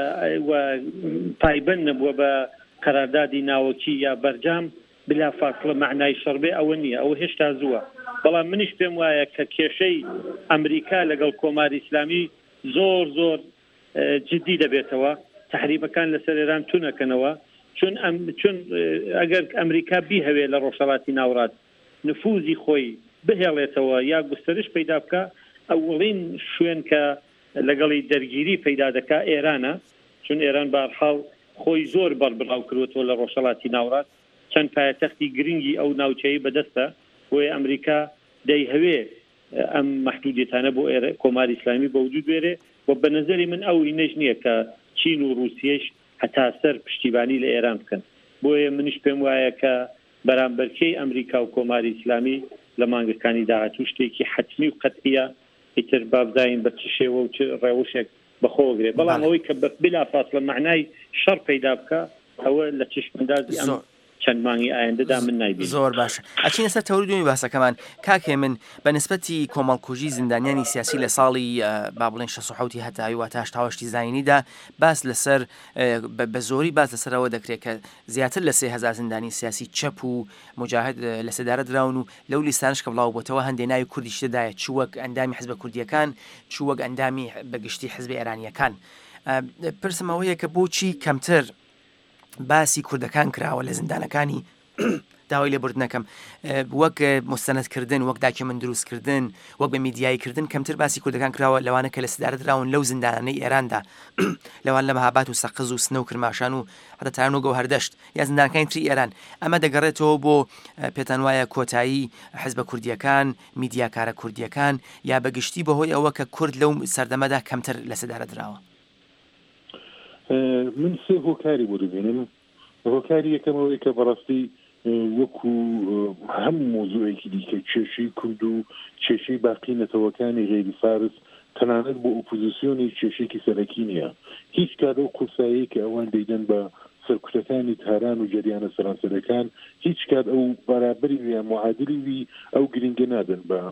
پایبەند نەبووە بە قەراردادی ناوەکی یا بەرجام بلا فاصلە معنای شەڕبێ ئەوە نییە ئەوە هێشتا زووە بەڵام منیش پێم وایە کە کێشەی ئەمریکا لەگەڵ کۆماری ئیسلامی زۆر جدی دەبێتەوە تحریمەکان لەسەر ئێران تونەکەنەوە چون ئەگەر ئەمریکا بیهەوێ لە ڕۆژهەڵاتی ناوڕات نفوزی خۆی بهێڵێتەوە یا گوستەرش پەیدا بکە ئەوڵین شوێن کە لەگەڵی دەرگیری پەیدا دەکا ئێرانە چون ئێران بارحاڵ خۆی زۆر بەربڕاو کردوەوە لە ڕۆژهەڵاتی ناوڕات چەند پایتەختی گرنگی ئەو ناوچەیە بەدەستە بۆیە ئەمریکا دەیهەوێ ئەم مەحدودیەتانە بۆ کۆماری ئیسلامی بە وجود بێرێ و بە نظری من ئەو هینەش نییە کە چین و رووسیەش هەتا سەر پشتیبانی لە ئێران بکەن بۆیە منیش پێم وایە کە بەرامبەرکەی ئەمریکا و کۆماری ئیسلامی لە مانگەکانی داهاتوو شتێکی حتمی و قەتعیە ئیتر بابزین بە چ شێوە و چ ڕێوشێک بەخۆگرێ بەڵام ئەوەی کە بلا فاصلە معنای شەڕ پەیدا بکە ئەوە لە چشمەندازی ئەم چەند مانگی ئایندەدا من نایبین. زۆر باشە ئەچینە سەر تەوریدی باسەکەمان کاکێ من بە نسبەتی کۆمەڵکوژی زیندانیانی سیاسی لە ساڵی با بڵێن 67 هەتاوی و تا 1970 زاینیدا باس لەسەر بە زۆری باس لەسەرەوە دەکرێت کە زیاتر لە 3000 زیندانی سیاسی چەپ و مجاهد لە سەدارە دراون و لەو لیستانش کە بڵاو بۆتەوە هەندێک ناوی کوردیش تێدایە چووەک ئەندامی حزب کوردیەکان چووەک ئەندامی بەگشتی حزب ئێرانیەکان پرسمەوەیە کە بۆچی کەمتر باسی کوردەکان کراوە لە زیندانەکانی داوای لێبوردنەکەم وەک مستەنەدکردن وەک داکیومنت دروستکردن وەک بە میدیاییکردن کەمتر باسی کوردەکان کراوە لەوانە کە لە سەدارە دراون لەو زیندانانەی ئێراندا لەوان لە مەهاباد و سەقز و سنە و کرماشان و هەتا تارنۆگە و هەردەشت یا زیندانەکانی تری ئێران ئەمە دەگەڕێتەوە بۆ پێتان وایە کۆتایی حیزبە کوردیەکان میدیاکارە کوردیەکان یا بەگشتی بەهۆی ئەوە کە کورد لەو سەردەمەدا کەمتر لە سەدارە دراوە. من سێ هۆکاری بۆ دەبێنم هۆکاری یەکەمەوەی کە بەڕاستی وەکو هەموو مۆزوعێکی دیکە کێشەی کورد و کێشەی باقی نەتەوەکانی غێری فارس تەنانەت بۆ ئۆپۆزیسیۆنی کێشێکی سەرەکی نییە هیچ کار ئەو قورسایی کە ئەوان دەیدەن بە سەرکوتەکانی تاران و جەریانە سەرانسەرەکان هیچ کات ئەو بەرابری ویان معادلی وی ئەو گرنگە نادەن بە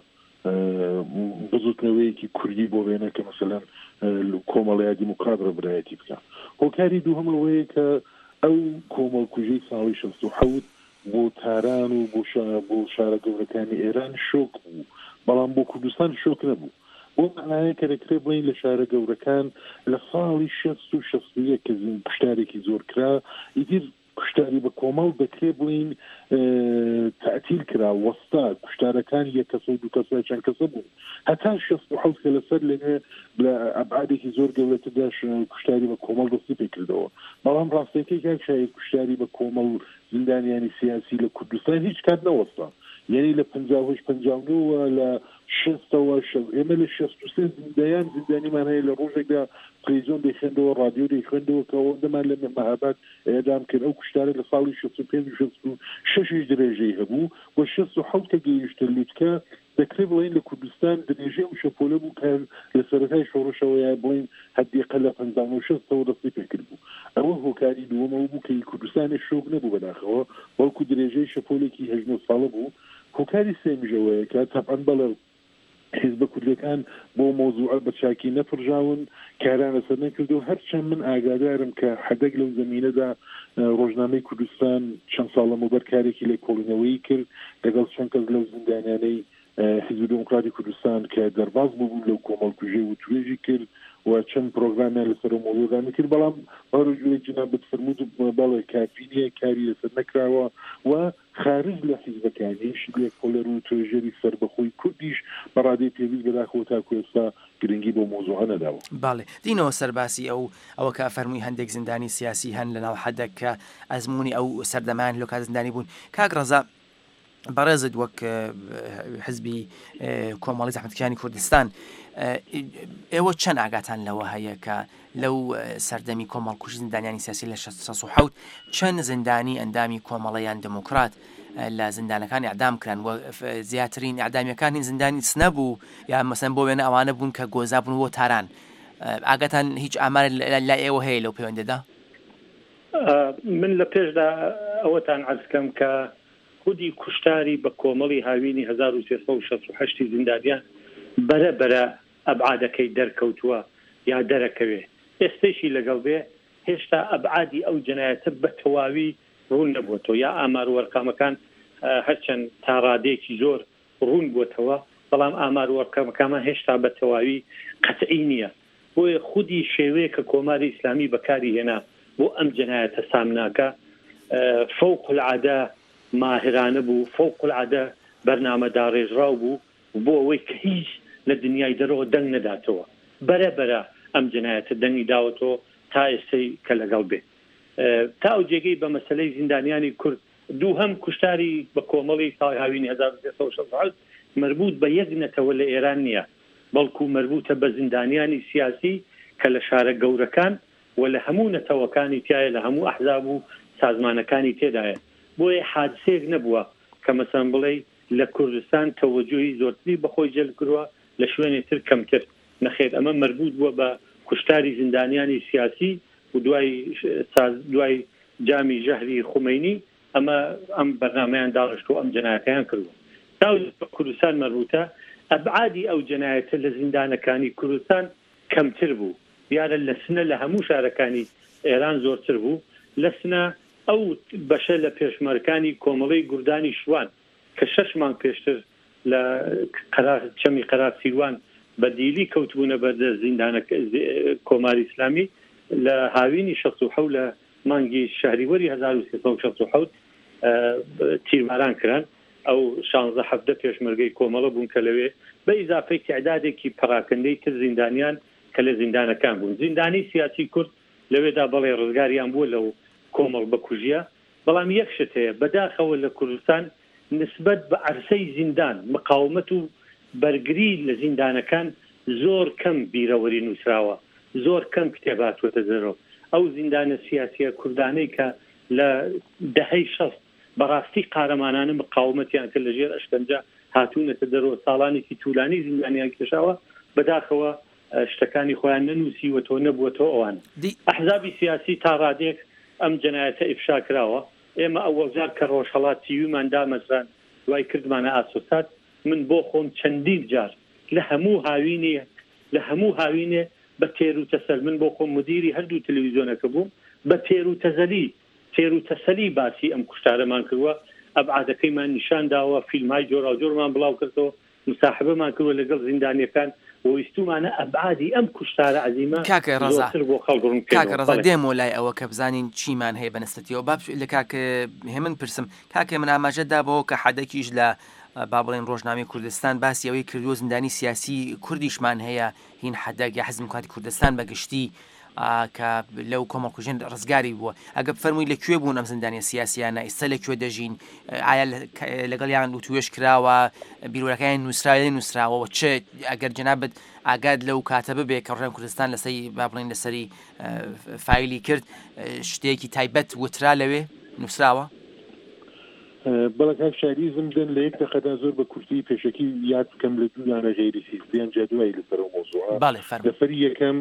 بزوتنەوەیەکی کوردی بۆ وێنە کە مەسەلەن کۆمەڵەیە دیموکرات ڕەبرایەتی بکە هۆکاری دووهەمەوەیە کە ئەو کۆمەڵکوژەی ساڵی 67 بۆ تاران و بۆ شارە گەورەکانی ئێران شۆک بوو بەڵام بۆ کوردستان شۆک نەبوو بۆ معنایە کە دەکرێ بڵین لە شارە گەورەکان لە ساڵی 1960 کە کوشتارێکی زۆر کرا ئیتر کوشتاری بە کۆمەڵ دەکرێ بڵین تەعتیل کرا وەستا کوشتارەکان یەک کەسە و دوو کەسە چەند کەسە بوو هەتا 67 کە لەسەر لەنێ لە ئەبعادێکی زۆر گەورەتردا کوشتاری بە کۆمەڵ دەستی پێکردەوە بەڵام ڕاستەکەی کاک شاید کوشتاری بە کۆمەڵ زیندانیانی سیاسی لە کوردستان هیچ کات نەوەستا یعنی لە 59 لە 60 ئێمە لە 63 زیندانیمان هەیە لە ڕۆژێکدا تەلەڤیزیۆن دەیخوێندەوە ڕادیۆ دەیخوێندەوە کە ئەوەندەمان لە مەهاباد ئێدام کرد ئەو کوشتارە لە ساڵی 65 درێژەی هەبوو و 67 کە گەیشتە لوتکە دەکرێت بڵین لە کوردستان درێژەی و شەپۆلە بوو کە لە سەرەتای شۆڕشەوەیە بڵین هەدیقە لە 56 دەستی پێکرد بوو ئەوە هۆکاری دووەمەوە بوو کە کوردستانی شۆک نەبوو بەداخەوە بەڵکو درێژەی شەپۆلێکی 19 ساڵە بوو هۆکاری سێمیژەوەیە کە تەبعەن بەڵێ حیزبە کوردەکان بۆ مۆزوعە بە چاکی نەپڕژاون کاران لەسەر نەکردو هەرچەند من ئاگادارم کە حەدەک لەو زمینەدا ڕۆژنامەی کوردستان چەند ساڵ لەمەوبەر کارێکی لێ کۆڵینەوەی کرد لەگەڵ چەند کەس لەو زیندانیانەی حیزب دموکراتی کوردستان کە دەرباز بوون لەو کۆمەڵکوژێ و توێژی کرد و چەند پرۆگرامیان لەسەر مۆزوعدانی کرد بەڵام هەروجوێک جنابەت فرمود بەڵێ کافی نییە کاری لەسەر نەکراوە و خارج لە حیزبەکانیش لێک کۆلەر و توێژەری سەربەخۆی کوردیش بەڕادەی پێویست بەداخەوە تاکو ئێستا گرنگی بۆ مۆزوعە نەداوە باڵێ دینەوە سەرباسی ئەوە کە فەرمووی هەندێک زیندانی سیاسی هەن لەناو حەدەک کە ئەزمموی ئەو سەردەمان لۆ کات زیندانی بوون کاک ڕەزا بەڕێزت وەک حزبی کۆمەڵی زەحمەتکێشانی کوردستان ئێوە چەند ئاگاتان لەوە هەیە کە لەو سەردەمی کۆمەڵکوژی زیندانیانی سیاسی لە 1970 چەند زیندانی ئەندامی کۆمەڵەیان دموکرات لە زیندانەکانی ئەعدام کران و زیاترین ئەعدامیەکان هین زیندانی سنە بوو یا مەسەن بۆ وێنە ئەوانە بوون کە گۆزا بوون بۆ تاران ئاگاتان هیچ ئامار لا ئێوە هەیە لەو پەیوەندەدا من لە پێشدا ئەوەتان عەرزکەم کە خودی کوشتاری بە کۆمەڵی هاوینی 1368 زیندانیان بەرە ئەبعادەکەی دەرکەوتووە یا دەرەکەوێ ئێستەیشی لەگەڵ بێ هێشتا ئەبعادی ئەو جنایەتە بە تەواوی ڕوون نەبووەوە یا ئامار وەرقامەکان هەرچەند تا ڕادێکی زۆر ڕوون بووتەوە بەڵام ئامار وەرقامەکانمان هێشتا بە تەواوی قەتعی نییە بۆیە خودی شێوەیە کە کۆماری ئیسلامی بەکاری هێنا بۆ ئەم جنایەتە سامناکە فوق العادە ماهرانە بوو فوق العادە بەرنامەدا ڕێژراو بوو بۆ ئەوەی کە هیچ لە دنیای دەرەوە دەنگ نەداتەوە بەرە ئەم جنایەتە دەنگی داوەتەوە تا ئێستەی کە لەگەڵ بێ تا ئەو جێگەی بە مەسەلەی زیندانیانی کورد دوو هەم کوشتاری بە کۆمەڵی ساڵی هاوینی 1960 مربوط بە یەک نەتەوە لە ئێران نییە بەڵکو مربوطە بە زیندانیانی سیاسی کە لە شارە گەورەکان و لە هەموو نەتەوەکانی تایە لە هەموو ئەحزاب و سازمانەکانی تێدایە بۆیە حادسێک نەبووە کە مەسەن بڵێ لە کوردستان تەوەجوهی زۆرتری بەخۆی جەلب کردووە لە شوێنی تر کەمتر نەخێت ئەمە مربوط بووە بە کوشتاری زیندانیانی سیاسی و دوای جامی ژەهری خومەینی ئەم بەرنامەیان داڕشت و ئەم جنایەتەیان کردووە تا کوردستان مربوطە ئەبعادی ئەو جنایەتە لە زیندانەکانی کوردستان کەمتر بوو دیارە لە سنە لە هەموو شارەکانی ئێران زۆرتر بوو لە سنە ئەو بەشە لە پێشمەرکانی کۆمەڵی گوردانی شوان کە 6 مانگ پێشتر لە چەمی قەرار سیروان بەدیلی کەوتبوونە بەردە زیندانە کۆماری ئیسلامی لە هاوینی 67 لە مانگی شەهریوەری 1367 تیرماران کران ئەو 16 پێشمەرگەی کۆمەڵە بوون کە لەوێ بە ئیزافەی تعدادێکی پەراکەندەی تر زیندانیان کە لە زیندانەکان بوون زیندانی سیاسی کورد لەوێدا بەڵێ ڕزگاریان بووە لەو کۆمەڵ بەکوژیە بەڵام یەک شت هەیە بەداخەوە لە کوردستان نسبەت بە عەرسەی زیندان مقاومەت و بەرگری لە زیندانەکان زۆر کەم بیرەوەری نووسراوە زۆر کەم کتێبات وەتە دەرەوە ئەو زیندانە سیاسیە کوردانەی کە لە دەهەی شەست بەڕاستی قارەمانانە مقاومەتیان کرد لەژێر ئەشکەنجە هاتوونەتە دەرەوە ساڵانێکی توولانی زیندانیان کێشاوە بەداخەوە شتەکانی خۆیان نەنووسیوەتەوە نەبووەتەوە ئەوان ئەحزابی سیاسی تا ڕادێک ئەم جەنایەتە ئیفشا کراوە ئێمە ئەوەزار کە ڕۆژهەڵات تیویمان دامەزران دوای کردمانە ئاسۆسات من بۆ خۆم چەندین جار لە هەموو هاوینێ بە تێر و تەسەل من بۆ خۆم مدیری هەردوو تەلەڤیزیۆنەکە بووم بە تێر و تەسەلی باسی ئەم کوشتارەمان کردووە ئەبعادەکەیمان نیشان داوە فیلمای جۆرا جۆرمان بڵاو کردەوە مساحبەمان کردووە لەگەڵ زیندانیەکان ویستومانە ئەبعادی ئەم کوشتارە عەزیمە زۆرتر بۆ خەڵگڕم کاکە ڕەزا دێمۆ لای ئەوە کە بزانین چیمان هەیە بەنستەتیەوە با لە کاکە هێمن پرسم کاکە من ئاماژەدا بەوە کە حەدەکیش لە با بڵێن ڕۆژنامەی کوردستان باسی ئەوەی کردووە زیندانی سیاسی کوردیشمان هەیە هین حەدەک یا حزب دموکراتی کوردستان بەگشتی کە لەو کۆمەڵکوژێن ڕزگاری بووە ئەگە بفەرمووی لەکوێ بوون ئەم زیندانیە سیاسیانە ئێستا لەکوێ دەژین ئایا لەگەڵیان وتوێش کراوە بیرۆرەکانی نووسراوەوە چێ ئەگەر جەنابەت ئاگاد لەو کاتە ببێ کە ڕێم کوردستان لەسەری با بڵێن لەسەری فایلی کرد شتێکی تایبەت وترا لەوێ نووسراوە بەڵک شاریزم دەن لە یەک دەقەدا زۆر بە کورتی پێشەکی یاد بکەم لە دوویانە غێری سیستیان جادوایی لەسەر مۆزوع دەفەری یەکەم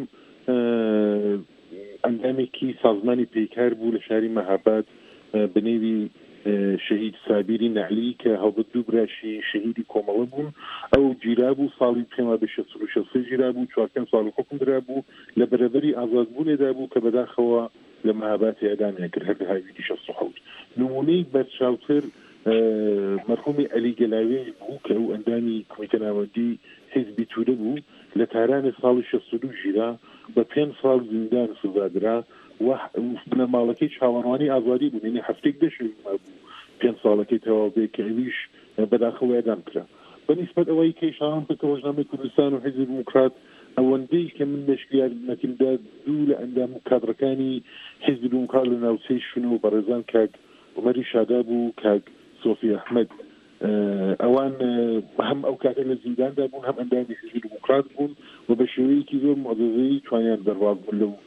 ئەندامێکی سازمانی پێکار بوو لە شاری مەهاباد بنێوی شەهید سابیری نەعلی کە هەڵبەت دوو براشی شەهیدی کۆمەڵە بوون ئەو گیرا بوو ساڵی پێما بە 16 گیرا بوو چوارکەم ساڵی حکم درا بوو لە بەرەبەری ئازادبوونێدا بوو کە بەداخەوە لە مەهاباتی ئەدامیان کرد هەر هاویدی 16 نمونەی بەرچاوتر مەرحومی عەلی گەلاوێ بوو کە ئەو ئەندامی کۆمیتە ناوەندی حیزبی توودە بوو لە تارانی ساڵی 62 ژیرا بە 5 ساڵ زیندان سزادرا و بنەماڵەکەی چاوەڕوانی ئازادی بوو یعنی هەفتێک دەشێت بوو 5 ساڵەکەی تەواو بێ کە ئەویش بەداخەوە ئەدام کرا بەنسبەت ئەوەی کەیشان کە ڕۆژنامەی کوردستان و حیزب دموکرات ئەوەندەی کە من لەشکیارنەکەمدا دوو لە ئەندام کادڕەکانی حیزب دموکرات لە ناوچەی شوێن و بەڕێزان کاک عومەری شادا بوو کاک سۆفی ئەحمەد ئەوان هەم ئەو کاتە لە زینداندا بوون هەم ئەندامی حیزب دموکرات بوون و بە شێوەیەکی زۆر مۆزەزەی توانیان دەرواز بوون لەو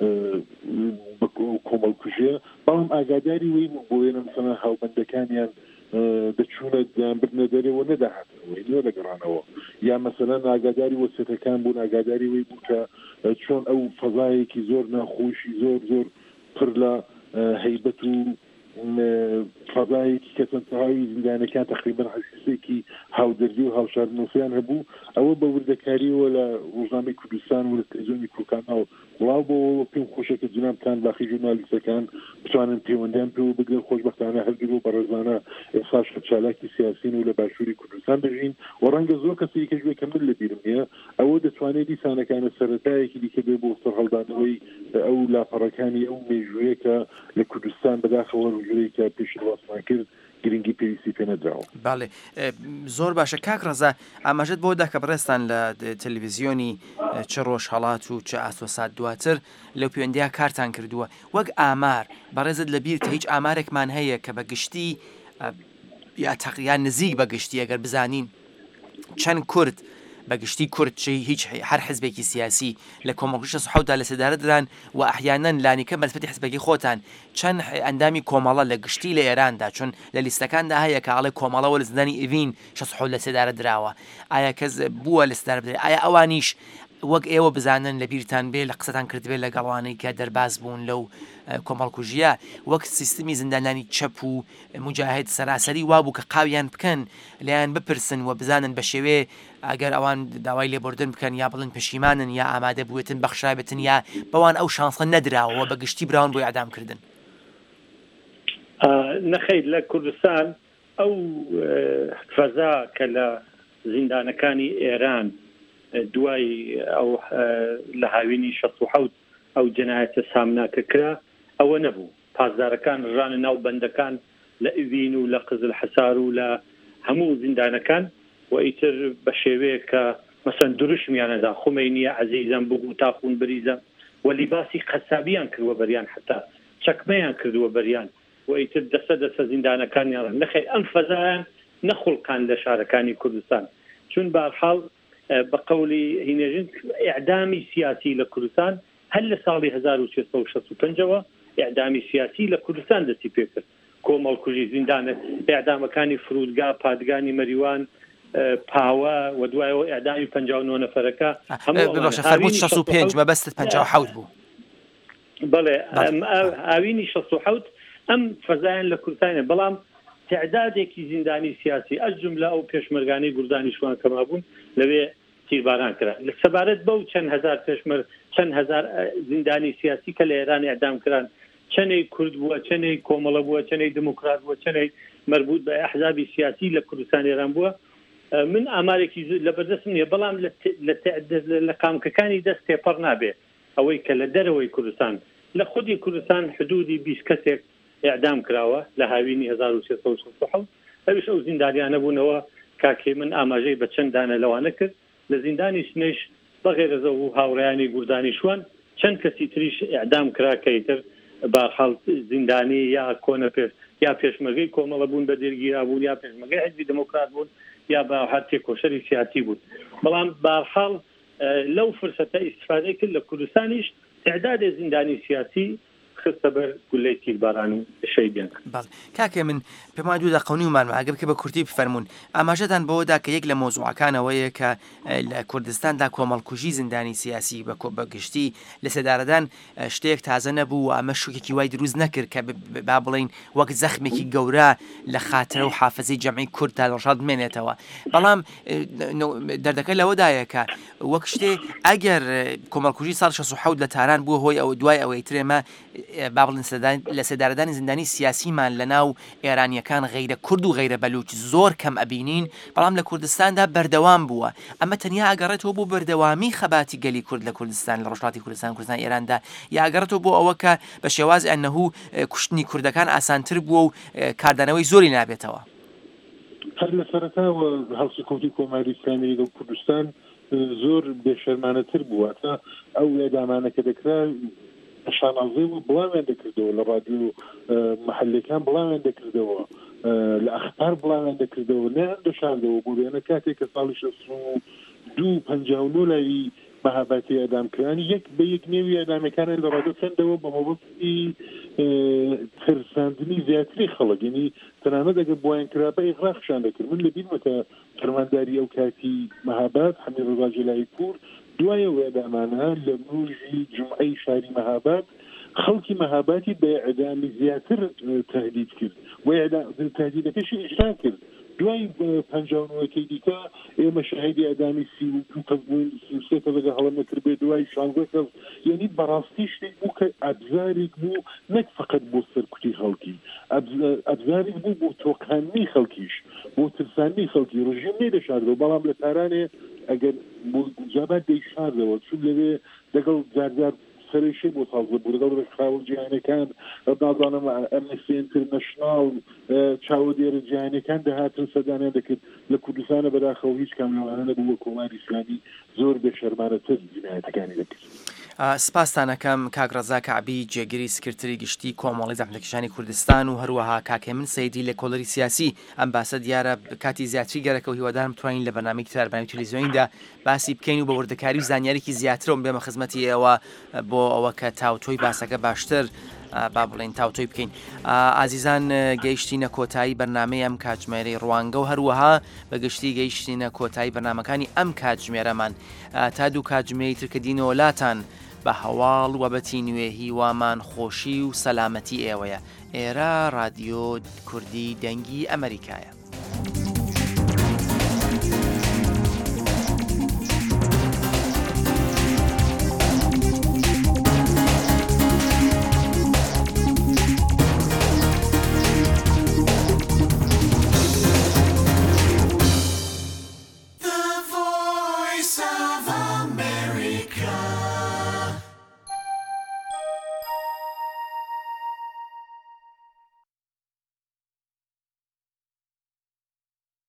کۆمەڵکوژێ بەڵام ئاگاداری وی بوو بۆ وێنە مثلا هاوبەندەکانیان دەچوونە برنە دەرەوە نەداهاتەوە لەگەڕانەوە یا مەسەلەن ئاگاداری وەسێتەکان بوون ئاگاداری وی بوو کە چۆن ئەو فەزایەکی زۆر ناخۆشی زۆر پڕ لە هەیبەت و فەزایەکی کە تەنتەهاوی زیندانەکان تقریبا حسیسێکی هاودەردی و هاوشاردنۆفیان هەبوو ئەوە بە وردەکاریەوە لە ڕۆژنامەی کوردستان و لە تەلەڤیزیۆنی کورکانەوە بڵاو بۆەوە پێم خۆشەکە جنابتان باقی ژورنالیستەکان بتوانن پەیوەندیان پێوە بگرن خۆشبەختانە هەردوو بە ڕێزانە ئێساش چالاکی سیاسین و لە باشووری کوردستان دەژین و ڕەنگە زۆر کەسی کەژوێ کە من لە بیرم نییە ئەوە دەتوانێت دیسانەکانە سەرەتایەکی دیکە بێ بۆ سەرهەڵدانەوەی ئەو لاپەڕەکانی ئەو مێژوویە کە لە کوردستان بەداخەوە ڕژورەی کە پێشی ڕاستمان کرد گرنگی پێویستی پێ نەدراوە. باڵێ زۆر باشە کاک ڕەزا ئاماژەت بۆ دا کە بڕێستان لە تەلەڤیزیۆنی چه ڕۆژهەڵات و چه ئاسۆسات دواتر لەو پەیوەندیە کارتان کردووە وەک ئامار بەڕێزت لەبیر کە هیچ ئامارێکمان هەیە کە بەگشتی یا تەقریان نزیک بەگشتی ئەگەر بزانین چەند کورد بەگشتی کورد هیچ هەر حزبێکی سیاسی لە کۆمەڵکوژە سەحەوتدا لە سەدارە دران و ئەحیانەن لانیکە بەسپەتی حزبێکی خۆتان چەند ئەندامی کۆمەڵە لە گشتی لە ئێراندا چون لە لیستەکاندا هەیە کە ئاڵێ کۆمەڵەوە لە زندانی ئیڤین 16 لە سەدارە دراوە ئایا کەس بووە لە سەدارە بدرێت ئایا ئەوانیش وەک ئێوە بزانن لە بیرتان بێ لە قسەتان کردبێت لە گەڵوانەی کە دەرباز بوون لەو کۆمەڵکوژیە وەک سیستمی زیندانانی چەپ و مجاهد سەراسەری وابوو کە قاویان بکەن لەیان بپرسن و بزانن بە شێوێ ئەگەر ئەوان داوای لێبوردن بکەن یا بڵن پەشیمانن یا ئامادە بووێتن بەخشایبەتن یا بەوان ئەو شانسە نەدراوە بەگشتی براون بۆی ئەدامکردن. نەخەیر لە کوردستان ئەو فەزا کە لە زیندانەکانی ئێران دوای ئەو لە هاوینی 16 ئەو جەنایەتە سامناکە کرا ئەوە نەبوو پاسدارەکان ڕژانە ناو بەندەکان لە ئیڤین و لە قزل حەسار و لە هەموو زیندانەکان و ئیتر بە شێوەیە کە مەسەن دروشمیانەدا خومینیە عەزیزم بگو تاخون بریزم و لیباسی قەسابیان کردووە بەریان حتا چەکمەیان کردووە بەریان و ئیتر دەسە زیندانەکانیان نەخێر ئەم فەزایان نەخوڵقان لە شارەکانی کوردستان چون بەرحاڵ بە قەولی هینێژن ئیعدامی سیاسی لە کوردستان هەر لە ساڵی 1365ەوە ئیعدامی سیاسی لە کوردستان دەستی پێکرد کۆمەڵکوژی زیندانە ئیعدامەکانی فرودگا پادگانی مەریوان پاوە و دوایەوە ئیعدامی 59 نەفەرەکە بەخشە فەرمووت 65 مەبەستت 57 بوو بەڵێ ئاوینی 67 ئەم فەزایان لە کوردستانە بەڵام تعدادێکی زیندانی سیاسی ئەز جملە ئەو پێشمەرگانەی گوردانی شوان کەما بوون لەوێ تیرباران کرا لە سەبارەت بەو چەند هەزار پێشمەر چەند هەزار زیندانی سیاسی کە لە ئێران ئیعدام کران چەندەی کورد بووە چەندەی کۆمەڵە بووە چەندەی دموکرات بووە چەندەی مربوط بە ئەحزابی سیاسی لە کوردستان ئێران بووە من ئامارێکی لە بەردەستم نییە بەڵام لە قامکەکانی دەست تێپەڕ نابێ ئەوەی کە لە دەرەوەی کوردستان لە خودی کوردستان حدودی 20 کەسێک ئیعدام کراوە لە هاوینی 1367 ئەویش ئەو زیندانیانە بوونەوە کاکێ من ئاماژەی بە چەند دانە لەوانە کرد لە زیندانی سنەیش بەغێرەزە و هاوڕێیانی گوردانی شوان چەند کەسی تریش ئیعدام کرا کەیتر بەحاڵ زیندانی یا کۆنە پێش یا پێشمەرگەی کۆمەڵە بوون بە دەرگیرا بوون یا پێشمەرگەی حزبی دموکرات بوون یا بە هەر کۆشەری سیاسی بوون بەڵام بەحاڵ لەو فرسەتە ئیستفادەی کرد لە کوردستانیش تعدادی زیندانی سیاسی خستە بەر گولەی تیرباران و شەیدیان کاکێ من پێم وایە دوو دەقەونی ومان ئەگەر بکە بە کورتی بفەرمونون ئاماژەتان بەوەدا کە یەک لە مۆزوعەکانەوەیە کە لە کوردستاندا کۆمەڵکوژی زیندانی سیاسی بە گشتی لە سێدارەدان شتێک تازە نەبوو و ئەمە شوکێکی وای دروست نەکرد کە با بڵین وەک زەخمێکی گەورە لە خاترە و حافزەی جەمعی کورد تا ڕۆژات بمێنێتەوە بەڵام دەردەکە لەوەدایە کە وەک شتێ ئەگەر کۆمەڵکوژی ساڵ 67 لە تاران بووە هۆی ئەوە دوای ئەوەی ترێمە بابڵن لە سێدارەدانی زیندانی سیاسیمان لە ناو ئێرانیەکان غەیرە کورد و غەیرە بەلوچ زۆر کەم ئەبینین بەڵام لە کوردستاندا بەردەوام بووە ئەمە تەنیا ئاگەڕێتەوە بۆ بەردەوامی خەباتی گەلی کورد لە کوردستان لە ڕۆژهەڵاتی کوردستان ئێراندا یا ئاگەڕێتەوە بۆ ئەوە کە بە شێوازی ئەنەهوو کوشتنی کوردەکان ئاسانتر بووە و کاردانەوەی زۆری نابێتەوە هەر لە سەرەتاوە هەڵسوکەوتی کۆماری ئیسلامی لە کوردستان زۆر بێشەرمانەتر بووە تا ئەو ئێدامانە کە دەکرا شانازێ و بڵاویان دەکردەوە لە ڕادیۆ محلەکان بڵاویان دەکردەوە لە ئەخبار بڵاویان دەکردەوە نەیان دەشاندەوە بۆ لێنە کاتێک کە ساڵی 62 لای مەهابەتی ئەدامکرانی یەک بە یەک نێوی ئەدامەکانیان لە ڕادیۆ چەندەوە بە مەبەستی ترساندنی زیاتری خەڵک یعنی تەنانەت ئەگەر بۆیان کرا بە ئیغراقشان دەکرد من لەبیرمە کە فەرمانداری ئەو کاتی مەهابەت حەمید ڕەزا جەلایی پور دوایە ئەدامانە لە ڕۆژی جمعەی شاری مەهابەت خەڵکی مەهابەتی بە ئەدامی زیاتر تهدید کرد و تهدیدەکەشی ئیجرا کرد دوای 59 دیکە ئێمە شاهدی ئەدامی 32 کەس بووین 33 کەس لەگە هەڵە نەکرد بێ دوای 16 کەس یعنی بەڕاستی شتێک بوو کە ئەبزارێک بوو نەک فقط بۆ سەرکوتی خەڵکی ئەبزارێک بوو بۆ تۆقاندنی خەڵکیش بۆ ترساندنی خەڵکی ڕژیم نەیدەشاردەوە بەڵام لە تارانێ ئەگەر جابات دەیشاردەوە چون لەوێ لەگەڵ جارجار سەرشی بۆ تازە بوو لەگەڵ ڕێکخراوە جیهانیەکان نازانم ئەمنستی ئینتەرنەشناڵ چاودێرە جیهانیەکان دەهاتن سەردانیان دەکرد لە کوردستانە بەداخەوە هیچ کام لەوانە نەبوو کۆماری ئیسلامی زۆر بێشەرمانەتر جینایەتەکانی دەکرد. سپاسانەکەم کاک ڕەزا کەعبی جێگیری سکرتەری گشتی کۆمەڵی زەحمەتکێشانی کوردستان و هەروەها کاکێ من سەیدی لە کۆڵەری سیاسی ئەم باسە دیارە کاتی زیاتری گەرەکە و هیوادارم بتوانین لە بەرنامەی تاربانی تەلەڤیزیۆنیدا باسی بکەین و بە وردەکاری و زانیاریکی زیاترەوە بێمە خزمەتی ئێوە بۆ ئەوە کە تاوتۆی باسەکە باشتر با بڵێن تاوتۆی بکەین. ئازیزان گەیشتینە کۆتایی بەرنامەی ئەم کاتژمێرەی ڕوانگە و هەروەها بەگشتی گەیشتینە کۆتایی بەرنامەکانی ئەم کاتژمێرەمان تا دوو کاتژمێری ترکە دینەوەلاتان بە هەواڵ وەبەتی نوێ هیوامان خۆشی و سەلامەتی ئێوەیە. ئێرە رادیۆ کوردی دەنگی ئەمریکایە.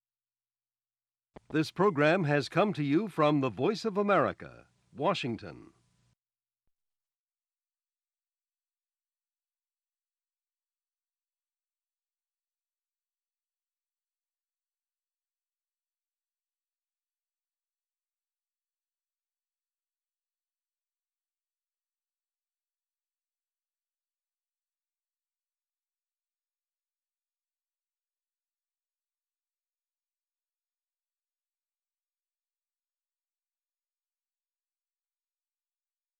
This program has come to you from the Voice of America, Washington.